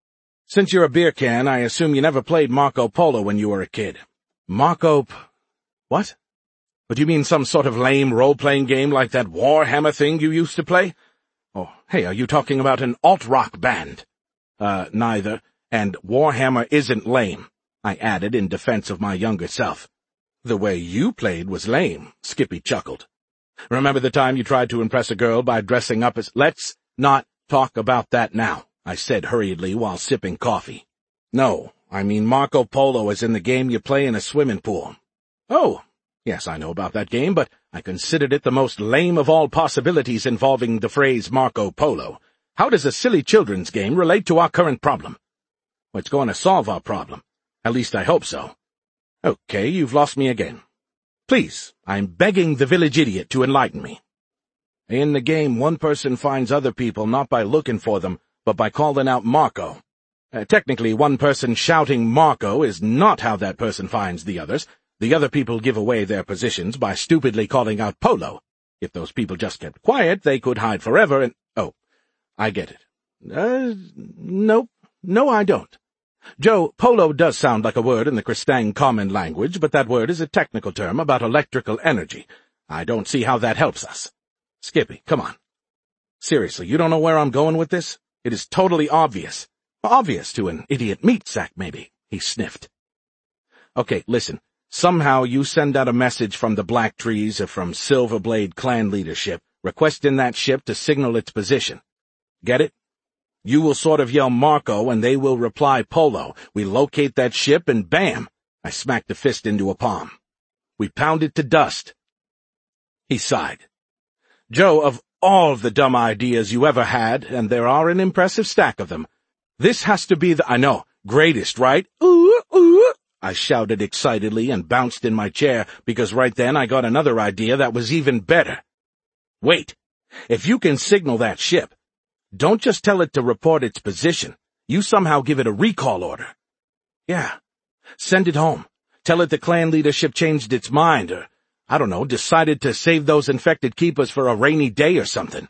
Since you're a beer can, I assume you never played Marco Polo when you were a kid. Marco P... What? But you mean some sort of lame role-playing game like that Warhammer thing you used to play? Oh, hey, are you talking about an alt-rock band? Uh, neither, and Warhammer isn't lame, I added in defense of my younger self. The way you played was lame, Skippy chuckled. Remember the time you tried to impress a girl by dressing up as— Let's not talk about that now, I said hurriedly while sipping coffee. No, I mean Marco Polo is in the game you play in a swimming pool. Oh, yes, I know about that game, but I considered it the most lame of all possibilities involving the phrase Marco Polo. How does a silly children's game relate to our current problem? Well, it's going to solve our problem. At least I hope so. Okay, you've lost me again. Please, I'm begging the village idiot to enlighten me. In the game, one person finds other people not by looking for them, but by calling out Marco. Uh, technically, one person shouting Marco is not how that person finds the others. The other people give away their positions by stupidly calling out Polo. If those people just kept quiet, they could hide forever and— Oh, I get it. Uh, nope. No, I don't. Joe, polo does sound like a word in the Kristang common language, but that word is a technical term about electrical energy. I don't see how that helps us. Skippy, come on. Seriously, you don't know where I'm going with this? It is totally obvious. Obvious to an idiot meat sack, maybe, he sniffed. Okay, listen. Somehow you send out a message from the Black Trees or from Silverblade clan leadership, requesting that ship to signal its position. Get it? You will sort of yell Marco, and they will reply Polo. We locate that ship, and bam! I smacked a fist into a palm. We pound it to dust. He sighed. Joe, of all the dumb ideas you ever had, and there are an impressive stack of them, this has to be the— I know, greatest, right? Ooh, ooh! I shouted excitedly and bounced in my chair, because right then I got another idea that was even better. Wait, if you can signal that ship, don't just tell it to report its position. You somehow give it a recall order. Yeah. Send it home. Tell it the clan leadership changed its mind, or, I don't know, decided to save those infected keepers for a rainy day or something.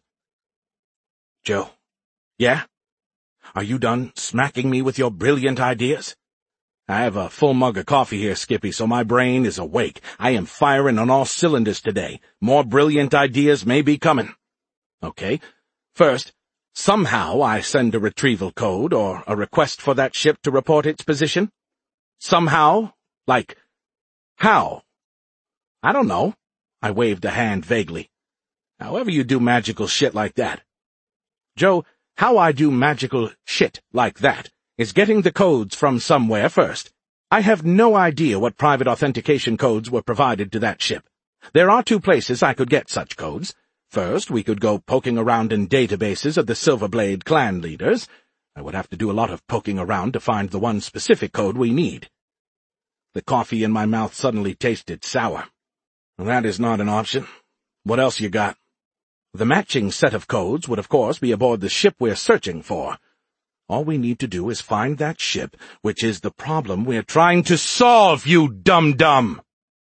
Joe. Yeah? Are you done smacking me with your brilliant ideas? I have a full mug of coffee here, Skippy, so my brain is awake. I am firing on all cylinders today. More brilliant ideas may be coming. Okay. First, somehow I send a retrieval code or a request for that ship to report its position. Somehow? Like, how? I don't know. I waved a hand vaguely. However you do magical shit like that. Joe, how I do magical shit like that is getting the codes from somewhere first. I have no idea what private authentication codes were provided to that ship. There are two places I could get such codes. First, we could go poking around in databases of the Silverblade clan leaders. I would have to do a lot of poking around to find the one specific code we need. The coffee in my mouth suddenly tasted sour. That is not an option. What else you got? The matching set of codes would of course be aboard the ship we're searching for. All we need to do is find that ship, which is the problem we're trying to solve, you dum-dum!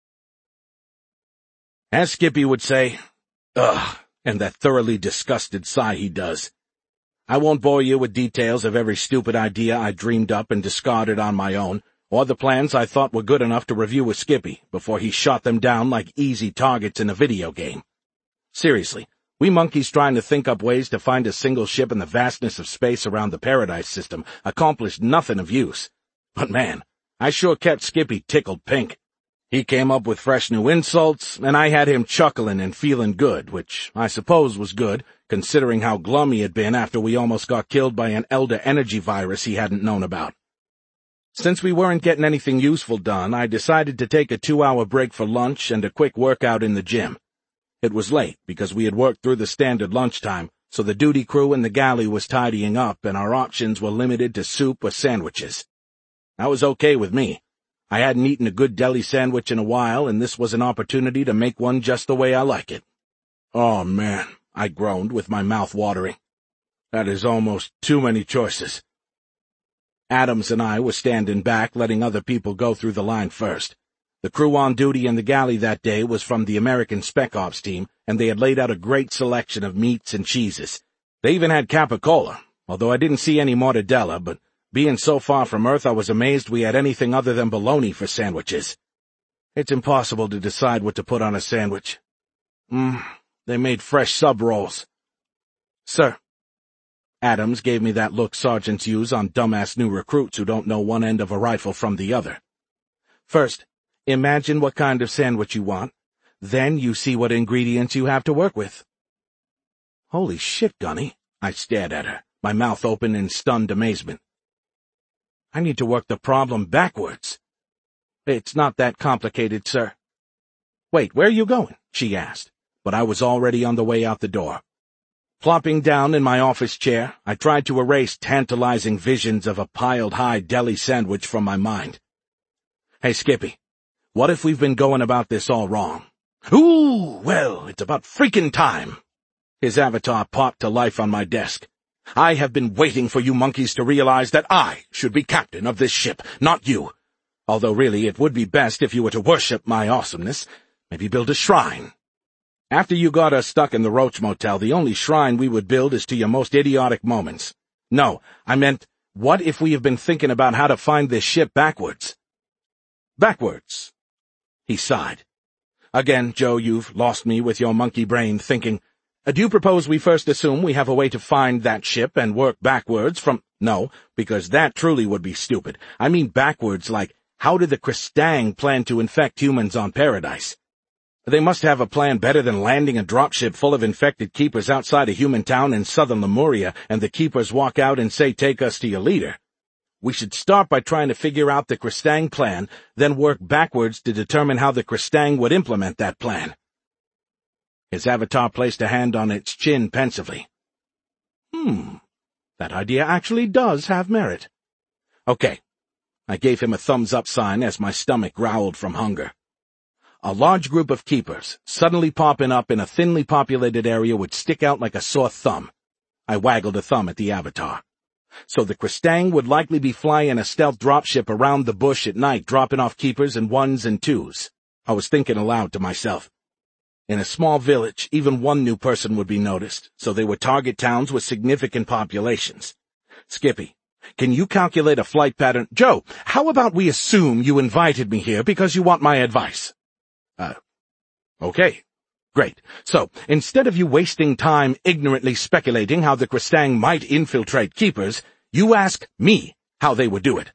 As Skippy would say, ugh, and that thoroughly disgusted sigh he does. I won't bore you with details of every stupid idea I dreamed up and discarded on my own, or the plans I thought were good enough to review with Skippy before he shot them down like easy targets in a video game. Seriously, we monkeys trying to think up ways to find a single ship in the vastness of space around the Paradise system accomplished nothing of use. But man, I sure kept Skippy tickled pink. He came up with fresh new insults, and I had him chuckling and feeling good, which I suppose was good, considering how glum he had been after we almost got killed by an elder energy virus he hadn't known about. Since we weren't getting anything useful done, I decided to take a two-hour break for lunch and a quick workout in the gym. It was late, because we had worked through the standard lunchtime, so the duty crew in the galley was tidying up, and our options were limited to soup or sandwiches. That was okay with me. I hadn't eaten a good deli sandwich in a while, and this was an opportunity to make one just the way I like it. Oh, man, I groaned with my mouth watering. That is almost too many choices. Adams and I were standing back, letting other people go through the line first. The crew on duty in the galley that day was from the American Spec Ops team, and they had laid out a great selection of meats and cheeses. They even had capicola, although I didn't see any mortadella, but being so far from Earth I was amazed we had anything other than bologna for sandwiches. It's impossible to decide what to put on a sandwich. Mmm, they made fresh sub-rolls. Sir. Adams gave me that look sergeants use on dumbass new recruits who don't know one end of a rifle from the other. First, imagine what kind of sandwich you want. Then you see what ingredients you have to work with. Holy shit, Gunny. I stared at her, my mouth open in stunned amazement. I need to work the problem backwards. It's not that complicated, sir. Wait, where are you going? She asked, but I was already on the way out the door. Plopping down in my office chair, I tried to erase tantalizing visions of a piled-high deli sandwich from my mind. Hey, Skippy, what if we've been going about this all wrong? Ooh, well, it's about freaking time. His avatar popped to life on my desk. I have been waiting for you monkeys to realize that I should be captain of this ship, not you. Although really it would be best if you were to worship my awesomeness, maybe build a shrine. After you got us stuck in the Roach Motel, the only shrine we would build is to your most idiotic moments. No, I meant, what if we have been thinking about how to find this ship backwards? Backwards. He sighed. Again, Joe, you've lost me with your monkey brain thinking. Do you propose we first assume we have a way to find that ship and work backwards from— No, because that truly would be stupid. I mean backwards like, how did the Kristang plan to infect humans on Paradise? They must have a plan better than landing a dropship full of infected keepers outside a human town in southern Lemuria and the keepers walk out and say, take us to your leader. We should start by trying to figure out the Kristang plan, then work backwards to determine how the Kristang would implement that plan. His avatar placed a hand on its chin pensively. Hmm, that idea actually does have merit. Okay. I gave him a thumbs-up sign as my stomach growled from hunger. A large group of keepers, suddenly popping up in a thinly populated area, would stick out like a sore thumb. I waggled a thumb at the avatar. So the Kristang would likely be flying a stealth dropship around the bush at night, dropping off keepers in ones and twos. I was thinking aloud to myself. In a small village, even one new person would be noticed, so they would target towns with significant populations. Skippy, can you calculate a flight pattern? Joe, how about we assume you invited me here because you want my advice? Uh, okay. Great. So, instead of you wasting time ignorantly speculating how the Kristang might infiltrate keepers, you ask me how they would do it.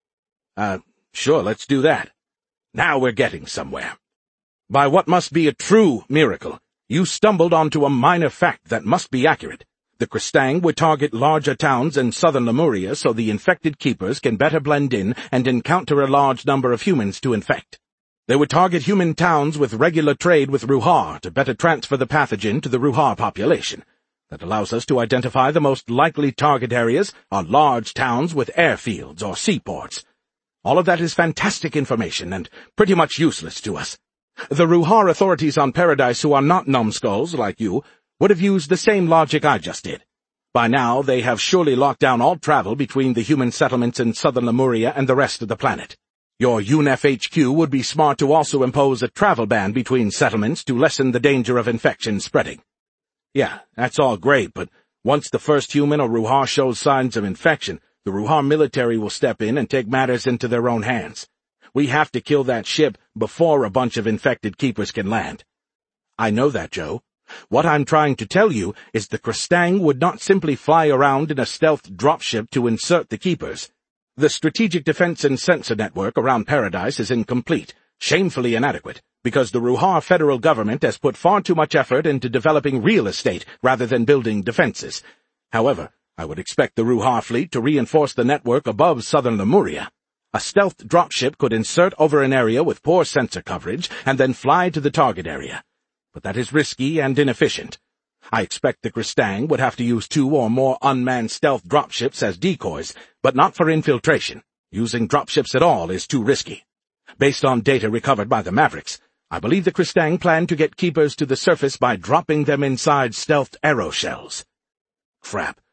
Uh, sure, let's do that. Now we're getting somewhere. By what must be a true miracle, you stumbled onto a minor fact that must be accurate. The Kristang would target larger towns in southern Lemuria so the infected keepers can better blend in and encounter a large number of humans to infect. They would target human towns with regular trade with Ruhar to better transfer the pathogen to the Ruhar population. That allows us to identify the most likely target areas are large towns with airfields or seaports. All of that is fantastic information and pretty much useless to us. The Ruhar authorities on Paradise, who are not numbskulls like you, would have used the same logic I just did. By now, they have surely locked down all travel between the human settlements in southern Lemuria and the rest of the planet. Your U N F H Q would be smart to also impose a travel ban between settlements to lessen the danger of infection spreading. Yeah, that's all great, but once the first human or Ruhar shows signs of infection, the Ruhar military will step in and take matters into their own hands. We have to kill that ship before a bunch of infected keepers can land. I know that, Joe. What I'm trying to tell you is the Kristang would not simply fly around in a stealth dropship to insert the keepers. The strategic defense and sensor network around Paradise is incomplete, shamefully inadequate, because the Ruhar federal government has put far too much effort into developing real estate rather than building defenses. However, I would expect the Ruhar fleet to reinforce the network above southern Lemuria. A stealth dropship could insert over an area with poor sensor coverage and then fly to the target area. But that is risky and inefficient. I expect the Kristang would have to use two or more unmanned stealth dropships as decoys, but not for infiltration. Using dropships at all is too risky. Based on data recovered by the Mavericks, I believe the Kristang plan to get keepers to the surface by dropping them inside stealth aeroshells. Crap.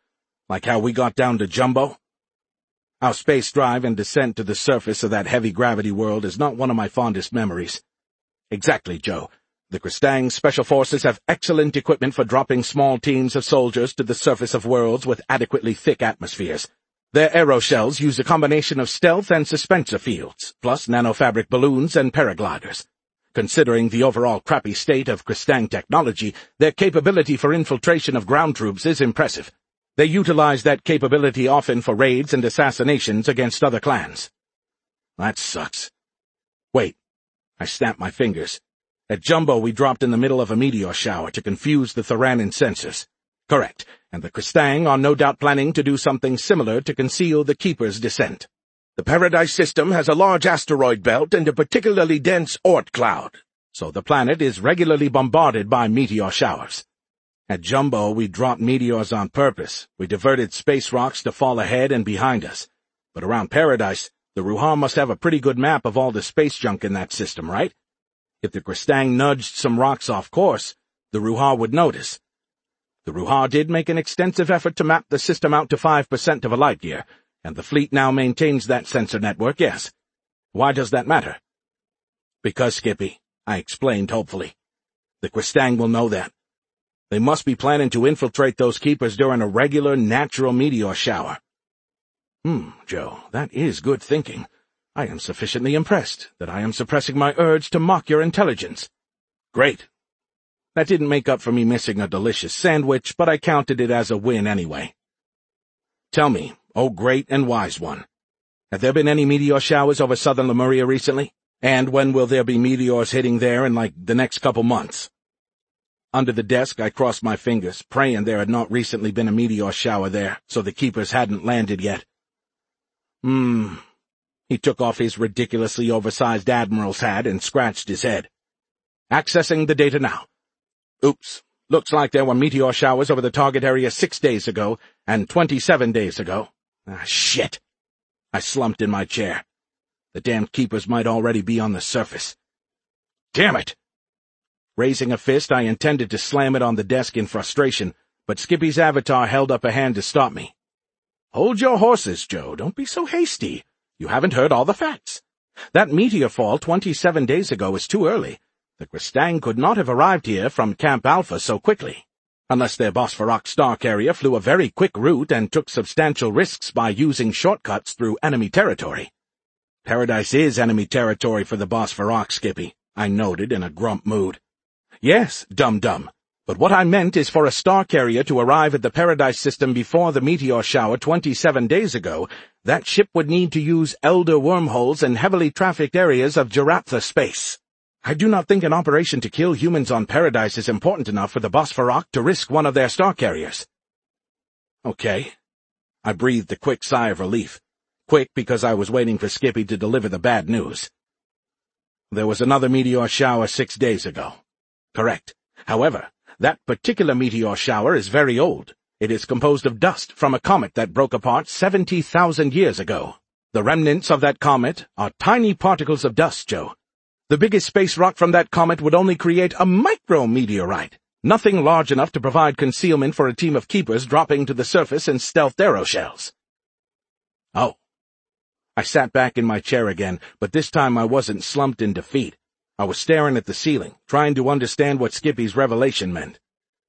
Like how we got down to Jumbo? Our space drive and descent to the surface of that heavy-gravity world is not one of my fondest memories. Exactly, Joe. The Kristang Special Forces have excellent equipment for dropping small teams of soldiers to the surface of worlds with adequately thick atmospheres. Their aeroshells use a combination of stealth and suspensor fields, plus nanofabric balloons and paragliders. Considering the overall crappy state of Kristang technology, their capability for infiltration of ground troops is impressive. They utilize that capability often for raids and assassinations against other clans. That sucks. Wait. I snapped my fingers. At Jumbo we dropped in the middle of a meteor shower to confuse the Thoranin sensors. Correct, and the Kristang are no doubt planning to do something similar to conceal the Keeper's descent. The Paradise system has a large asteroid belt and a particularly dense Oort cloud, so the planet is regularly bombarded by meteor showers. At Jumbo we dropped meteors on purpose. We diverted space rocks to fall ahead and behind us. But around Paradise, the Ruha must have a pretty good map of all the space junk in that system, right? If the Kristang nudged some rocks off course, the Ruha would notice. The Ruha did make an extensive effort to map the system out to five percent of a light year, and the fleet now maintains that sensor network, yes. Why does that matter? Because, Skippy, I explained hopefully. The Kristang will know that. They must be planning to infiltrate those Keepers during a regular, natural meteor shower. Hmm, Joe, that is good thinking. I am sufficiently impressed that I am suppressing my urge to mock your intelligence. Great. That didn't make up for me missing a delicious sandwich, but I counted it as a win anyway. Tell me, oh great and wise one, have there been any meteor showers over southern Lemuria recently? And when will there be meteors hitting there in, like, the next couple months? Under the desk, I crossed my fingers, praying there had not recently been a meteor shower there, so the Keepers hadn't landed yet. Hmm. He took off his ridiculously oversized admiral's hat and scratched his head. Accessing the data now. Oops. Looks like there were meteor showers over the target area six days ago, and twenty-seven days ago. Ah, shit. I slumped in my chair. The damned Keepers might already be on the surface. Damn it! Raising a fist, I intended to slam it on the desk in frustration, but Skippy's avatar held up a hand to stop me. Hold your horses, Joe. Don't be so hasty. You haven't heard all the facts. That meteor fall twenty-seven days ago is too early. The Kristang could not have arrived here from Camp Alpha so quickly, unless their Bosphorok star carrier flew a very quick route and took substantial risks by using shortcuts through enemy territory. Paradise is enemy territory for the Bosphorok, Skippy, I noted in a grump mood. Yes, dum-dum, but what I meant is for a star carrier to arrive at the Paradise system before the meteor shower twenty-seven days ago, that ship would need to use elder wormholes in heavily trafficked areas of Jarathra space. I do not think an operation to kill humans on Paradise is important enough for the Bosphorok to risk one of their star carriers. Okay. I breathed a quick sigh of relief. Quick because I was waiting for Skippy to deliver the bad news. There was another meteor shower six days ago. Correct. However, that particular meteor shower is very old. It is composed of dust from a comet that broke apart seventy thousand years ago. The remnants of that comet are tiny particles of dust, Joe. The biggest space rock from that comet would only create a micrometeorite, nothing large enough to provide concealment for a team of Keepers dropping to the surface in stealth aeroshells. Oh. I sat back in my chair again, but this time I wasn't slumped in defeat. I was staring at the ceiling, trying to understand what Skippy's revelation meant.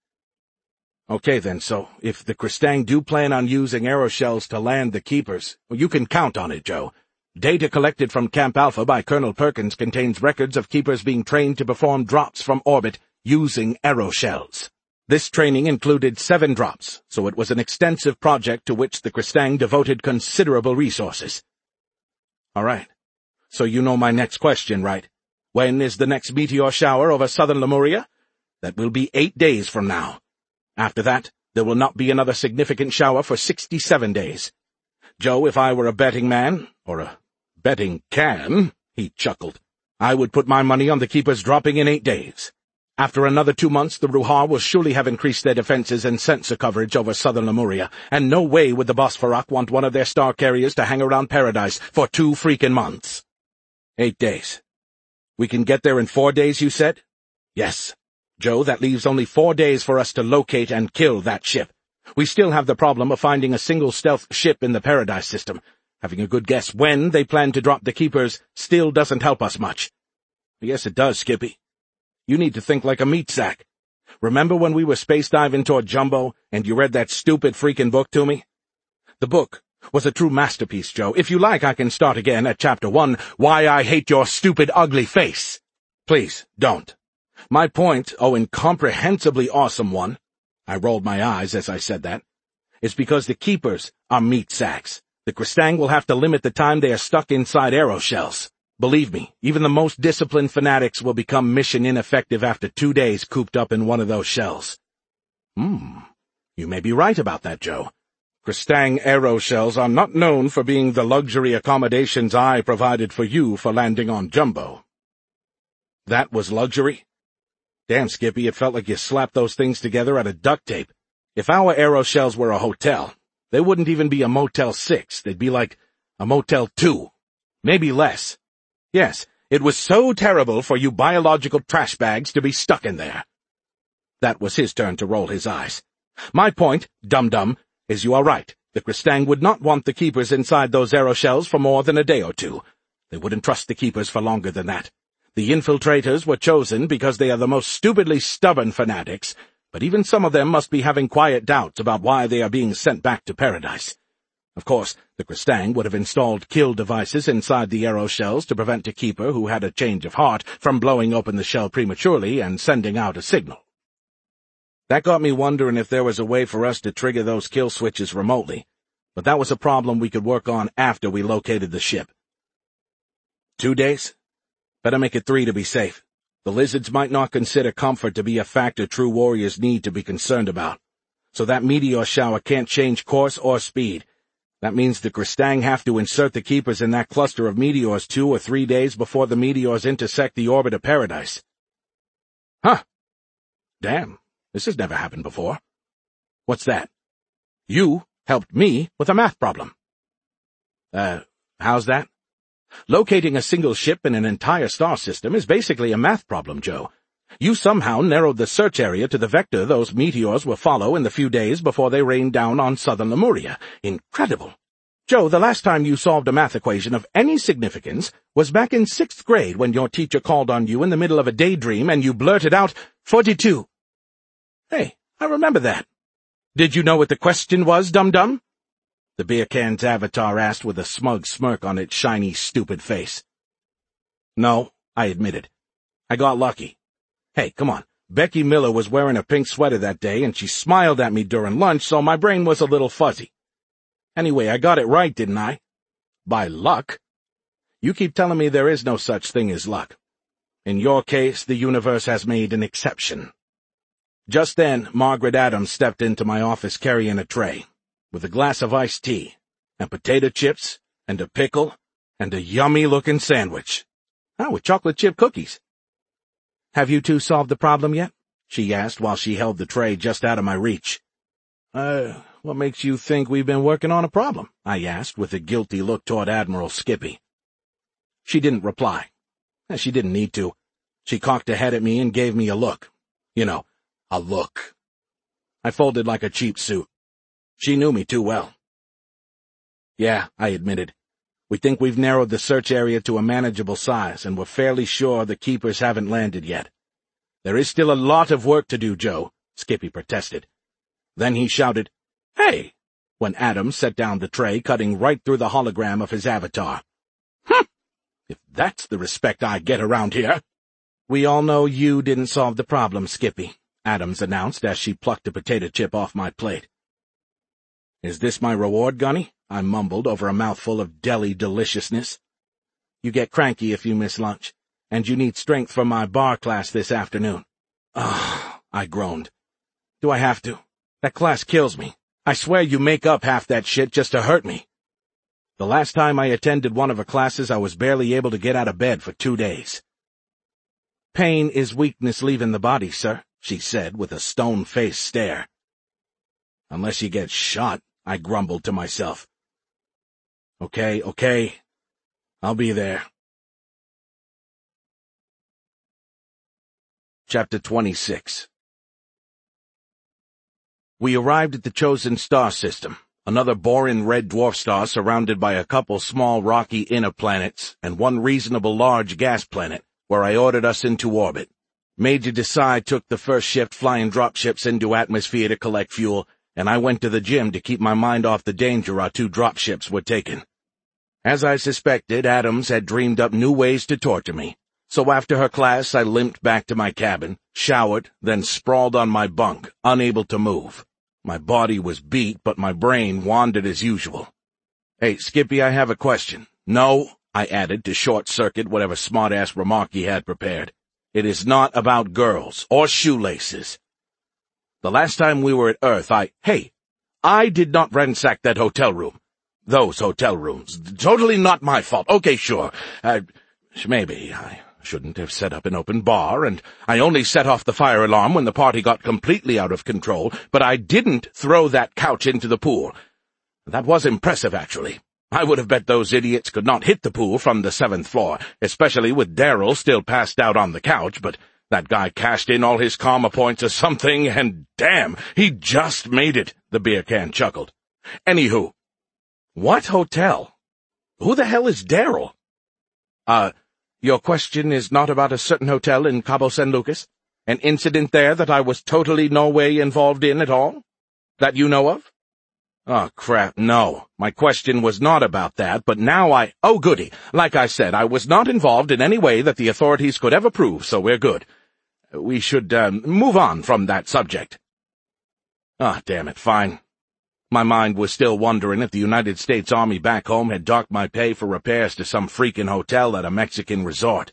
Okay then, so, if the Kristang do plan on using aeroshells to land the Keepers, well, you can count on it, Joe. Data collected from Camp Alpha by Colonel Perkins contains records of Keepers being trained to perform drops from orbit using aeroshells. This training included seven drops, so it was an extensive project to which the Kristang devoted considerable resources. All right. So you know my next question, right? When is the next meteor shower over southern Lemuria? That will be eight days from now. After that, there will not be another significant shower for sixty-seven days. Joe, if I were a betting man, or a betting can, he chuckled, I would put my money on the Keepers dropping in eight days. After another two months, the Ruha will surely have increased their defenses and sensor coverage over southern Lemuria, and no way would the Bosphorok want one of their star carriers to hang around Paradise for two freaking months. Eight days. We can get there in four days, you said? Yes. Joe, that leaves only four days for us to locate and kill that ship. We still have the problem of finding a single stealth ship in the Paradise system. Having a good guess when they plan to drop the Keepers still doesn't help us much. Yes, it does, Skippy. You need to think like a meat sack. Remember when we were space diving toward Jumbo, and you read that stupid freaking book to me? The book was a true masterpiece, Joe. If you like, I can start again at chapter one, Why I Hate Your Stupid Ugly Face. Please, don't. My point, oh incomprehensibly awesome one, I rolled my eyes as I said that, is because the Keepers are meat sacks. The Kristang will have to limit the time they are stuck inside aeroshells. Believe me, even the most disciplined fanatics will become mission ineffective after two days cooped up in one of those shells. Hmm, you may be right about that, Joe. Kristang aeroshells are not known for being the luxury accommodations I provided for you for landing on Jumbo. That was luxury? Damn, Skippy, it felt like you slapped those things together out of duct tape. If our aeroshells were a hotel, they wouldn't even be a Motel six. They'd be like a Motel two. Maybe less. Yes, it was so terrible for you biological trash bags to be stuck in there. That was his turn to roll his eyes. My point, dum-dum, is you are right. The Kristang would not want the Keepers inside those aeroshells for more than a day or two. They wouldn't trust the Keepers for longer than that. The infiltrators were chosen because they are the most stupidly stubborn fanatics, but even some of them must be having quiet doubts about why they are being sent back to Paradise. Of course, the Kristang would have installed kill devices inside the aeroshells to prevent a Keeper who had a change of heart from blowing open the shell prematurely and sending out a signal. That got me wondering if there was a way for us to trigger those kill switches remotely, but that was a problem we could work on after we located the ship. Two days? Better make it three to be safe. The lizards might not consider comfort to be a factor true warriors need to be concerned about. So that meteor shower can't change course or speed. That means the Kristang have to insert the Keepers in that cluster of meteors two or three days before the meteors intersect the orbit of Paradise. Huh. Damn, this has never happened before. What's that? You helped me with a math problem. Uh, how's that? Locating a single ship in an entire star system is basically a math problem, Joe. You somehow narrowed the search area to the vector those meteors will follow in the few days before they rain down on southern Lemuria. Incredible. Joe, the last time you solved a math equation of any significance was back in sixth grade when your teacher called on you in the middle of a daydream and you blurted out, forty-two. Hey, I remember that. Did you know what the question was, dum-dum? The beer can's avatar asked with a smug smirk on its shiny, stupid face. No, I admitted. I got lucky. Hey, come on. Becky Miller was wearing a pink sweater that day, and she smiled at me during lunch, so my brain was a little fuzzy. Anyway, I got it right, didn't I? By luck? You keep telling me there is no such thing as luck. In your case, the universe has made an exception. Just then, Margaret Adams stepped into my office carrying a tray, with a glass of iced tea, and potato chips, and a pickle, and a yummy-looking sandwich. Ah, with chocolate chip cookies. Have you two solved the problem yet? She asked while she held the tray just out of my reach. Uh, what makes you think we've been working on a problem? I asked with a guilty look toward Admiral Skippy. She didn't reply. She didn't need to. She cocked her head at me and gave me a look. You know, a look. I folded like a cheap suit. She knew me too well. Yeah, I admitted. We think we've narrowed the search area to a manageable size, and we're fairly sure the Keepers haven't landed yet. There is still a lot of work to do, Joe, Skippy protested. Then he shouted, Hey! When Adams set down the tray, cutting right through the hologram of his avatar. Hm! If that's the respect I get around here. We all know you didn't solve the problem, Skippy, Adams announced as she plucked a potato chip off my plate. Is this my reward, Gunny? I mumbled over a mouthful of deli deliciousness. You get cranky if you miss lunch, and you need strength for my bar class this afternoon. Ah, I groaned. Do I have to? That class kills me. I swear you make up half that shit just to hurt me. The last time I attended one of her classes, I was barely able to get out of bed for two days. Pain is weakness leaving the body, sir, she said with a stone-faced stare. Unless you get shot, I grumbled to myself. Okay, okay. I'll be there. Chapter twenty-six. We arrived at the chosen star system, another boring red dwarf star surrounded by a couple small rocky inner planets and one reasonable large gas planet, where I ordered us into orbit. Major Desai took the first shift flying dropships into atmosphere to collect fuel, and I went to the gym to keep my mind off the danger our two dropships were taking. As I suspected, Adams had dreamed up new ways to torture me, so after her class I limped back to my cabin, showered, then sprawled on my bunk, unable to move. My body was beat, but my brain wandered as usual. "Hey, Skippy, I have a question." "No," I added to short-circuit whatever smart-ass remark he had prepared. "It is not about girls or shoelaces. The last time we were at Earth, I— Hey, I did not ransack that hotel room. Those hotel rooms. Totally not my fault. Okay, sure. Uh, maybe I shouldn't have set up an open bar, and I only set off the fire alarm when the party got completely out of control, but I didn't throw that couch into the pool. That was impressive, actually. I would have bet those idiots could not hit the pool from the seventh floor, especially with Daryl still passed out on the couch, but that guy cashed in all his karma points or something, and damn, he just made it," the beer can chuckled. "Anywho, what hotel? Who the hell is Daryl?" Uh, your question is not about a certain hotel in Cabo San Lucas? An incident there that I was totally no way involved in at all? That you know of? Oh, crap, no. My question was not about that, but now I— Oh, goody. Like I said, I was not involved in any way that the authorities could ever prove, so we're good. We should, um, move on from that subject. Ah, damn it, fine. My mind was still wondering if the United States Army back home had docked my pay for repairs to some freaking hotel at a Mexican resort.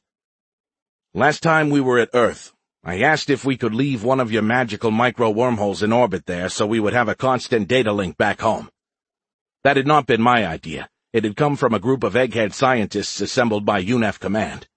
Last time we were at Earth, I asked if we could leave one of your magical micro-wormholes in orbit there so we would have a constant data link back home. That had not been my idea. It had come from a group of egghead scientists assembled by U N E F Command.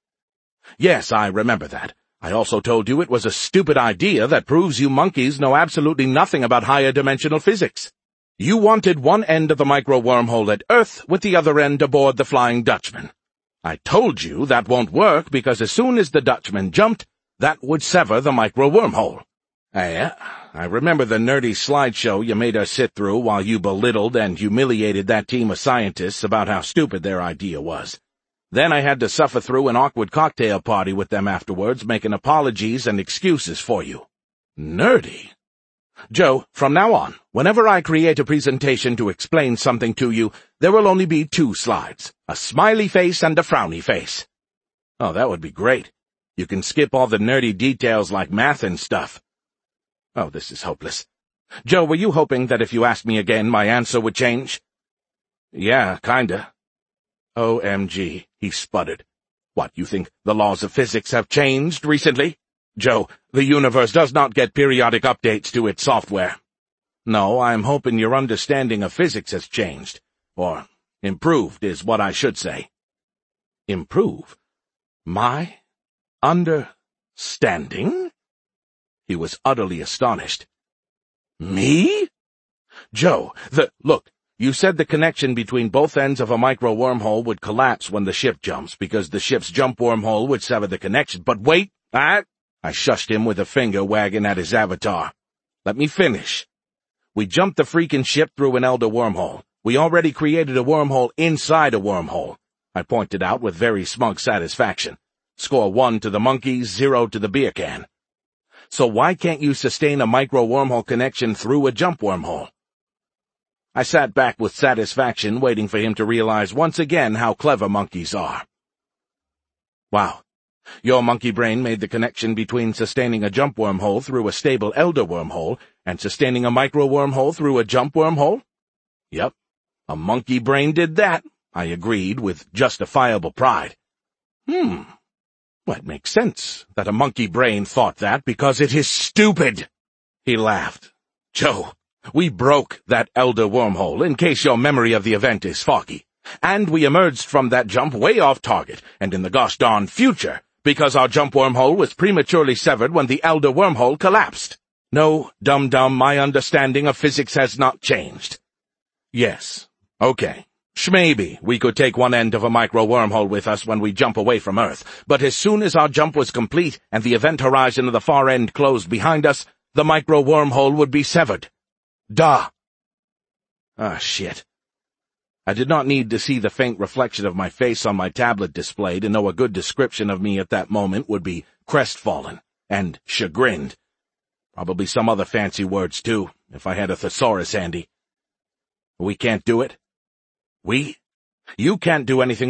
Yes, I remember that. I also told you it was a stupid idea that proves you monkeys know absolutely nothing about higher dimensional physics. You wanted one end of the micro-wormhole at Earth with the other end aboard the Flying Dutchman. I told you that won't work because as soon as the Dutchman jumped, that would sever the micro-wormhole. Yeah, I remember the nerdy slideshow you made us sit through while you belittled and humiliated that team of scientists about how stupid their idea was. Then I had to suffer through an awkward cocktail party with them afterwards, making apologies and excuses for you. Nerdy? Joe, from now on, whenever I create a presentation to explain something to you, there will only be two slides, a smiley face and a frowny face. Oh, that would be great. You can skip all the nerdy details like math and stuff. Oh, this is hopeless. Joe, were you hoping that if you asked me again, my answer would change? Yeah, kinda. O M G, he sputtered. What, you think the laws of physics have changed recently? Joe, the universe does not get periodic updates to its software. No, I'm hoping your understanding of physics has changed. Or improved is what I should say. Improve? My understanding? He was utterly astonished. Me? Joe, the— Look, you said the connection between both ends of a micro-wormhole would collapse when the ship jumps because the ship's jump wormhole would sever the connection. But wait, I— I shushed him with a finger wagging at his avatar. Let me finish. We jumped the freaking ship through an elder wormhole. We already created a wormhole inside a wormhole, I pointed out with very smug satisfaction. Score one to the monkeys, zero to the beer can. So why can't you sustain a micro-wormhole connection through a jump wormhole? I sat back with satisfaction, waiting for him to realize once again how clever monkeys are. Wow. Your monkey brain made the connection between sustaining a jump wormhole through a stable elder wormhole and sustaining a micro-wormhole through a jump wormhole? Yep. A monkey brain did that, I agreed with justifiable pride. Hmm. Well, it makes sense that a monkey brain thought that because it is stupid. He laughed. Joe, we broke that elder wormhole, in case your memory of the event is foggy. And we emerged from that jump way off target, and in the gosh darn future, because our jump wormhole was prematurely severed when the elder wormhole collapsed. No, dum-dum, my understanding of physics has not changed. Yes, okay. Shmaybe we could take one end of a micro-wormhole with us when we jump away from Earth, but as soon as our jump was complete and the event horizon of the far end closed behind us, the micro-wormhole would be severed. Duh. Ah, shit. I did not need to see the faint reflection of my face on my tablet display to know a good description of me at that moment would be crestfallen and chagrined. Probably some other fancy words, too, if I had a thesaurus handy. We can't do it. We? You can't do anything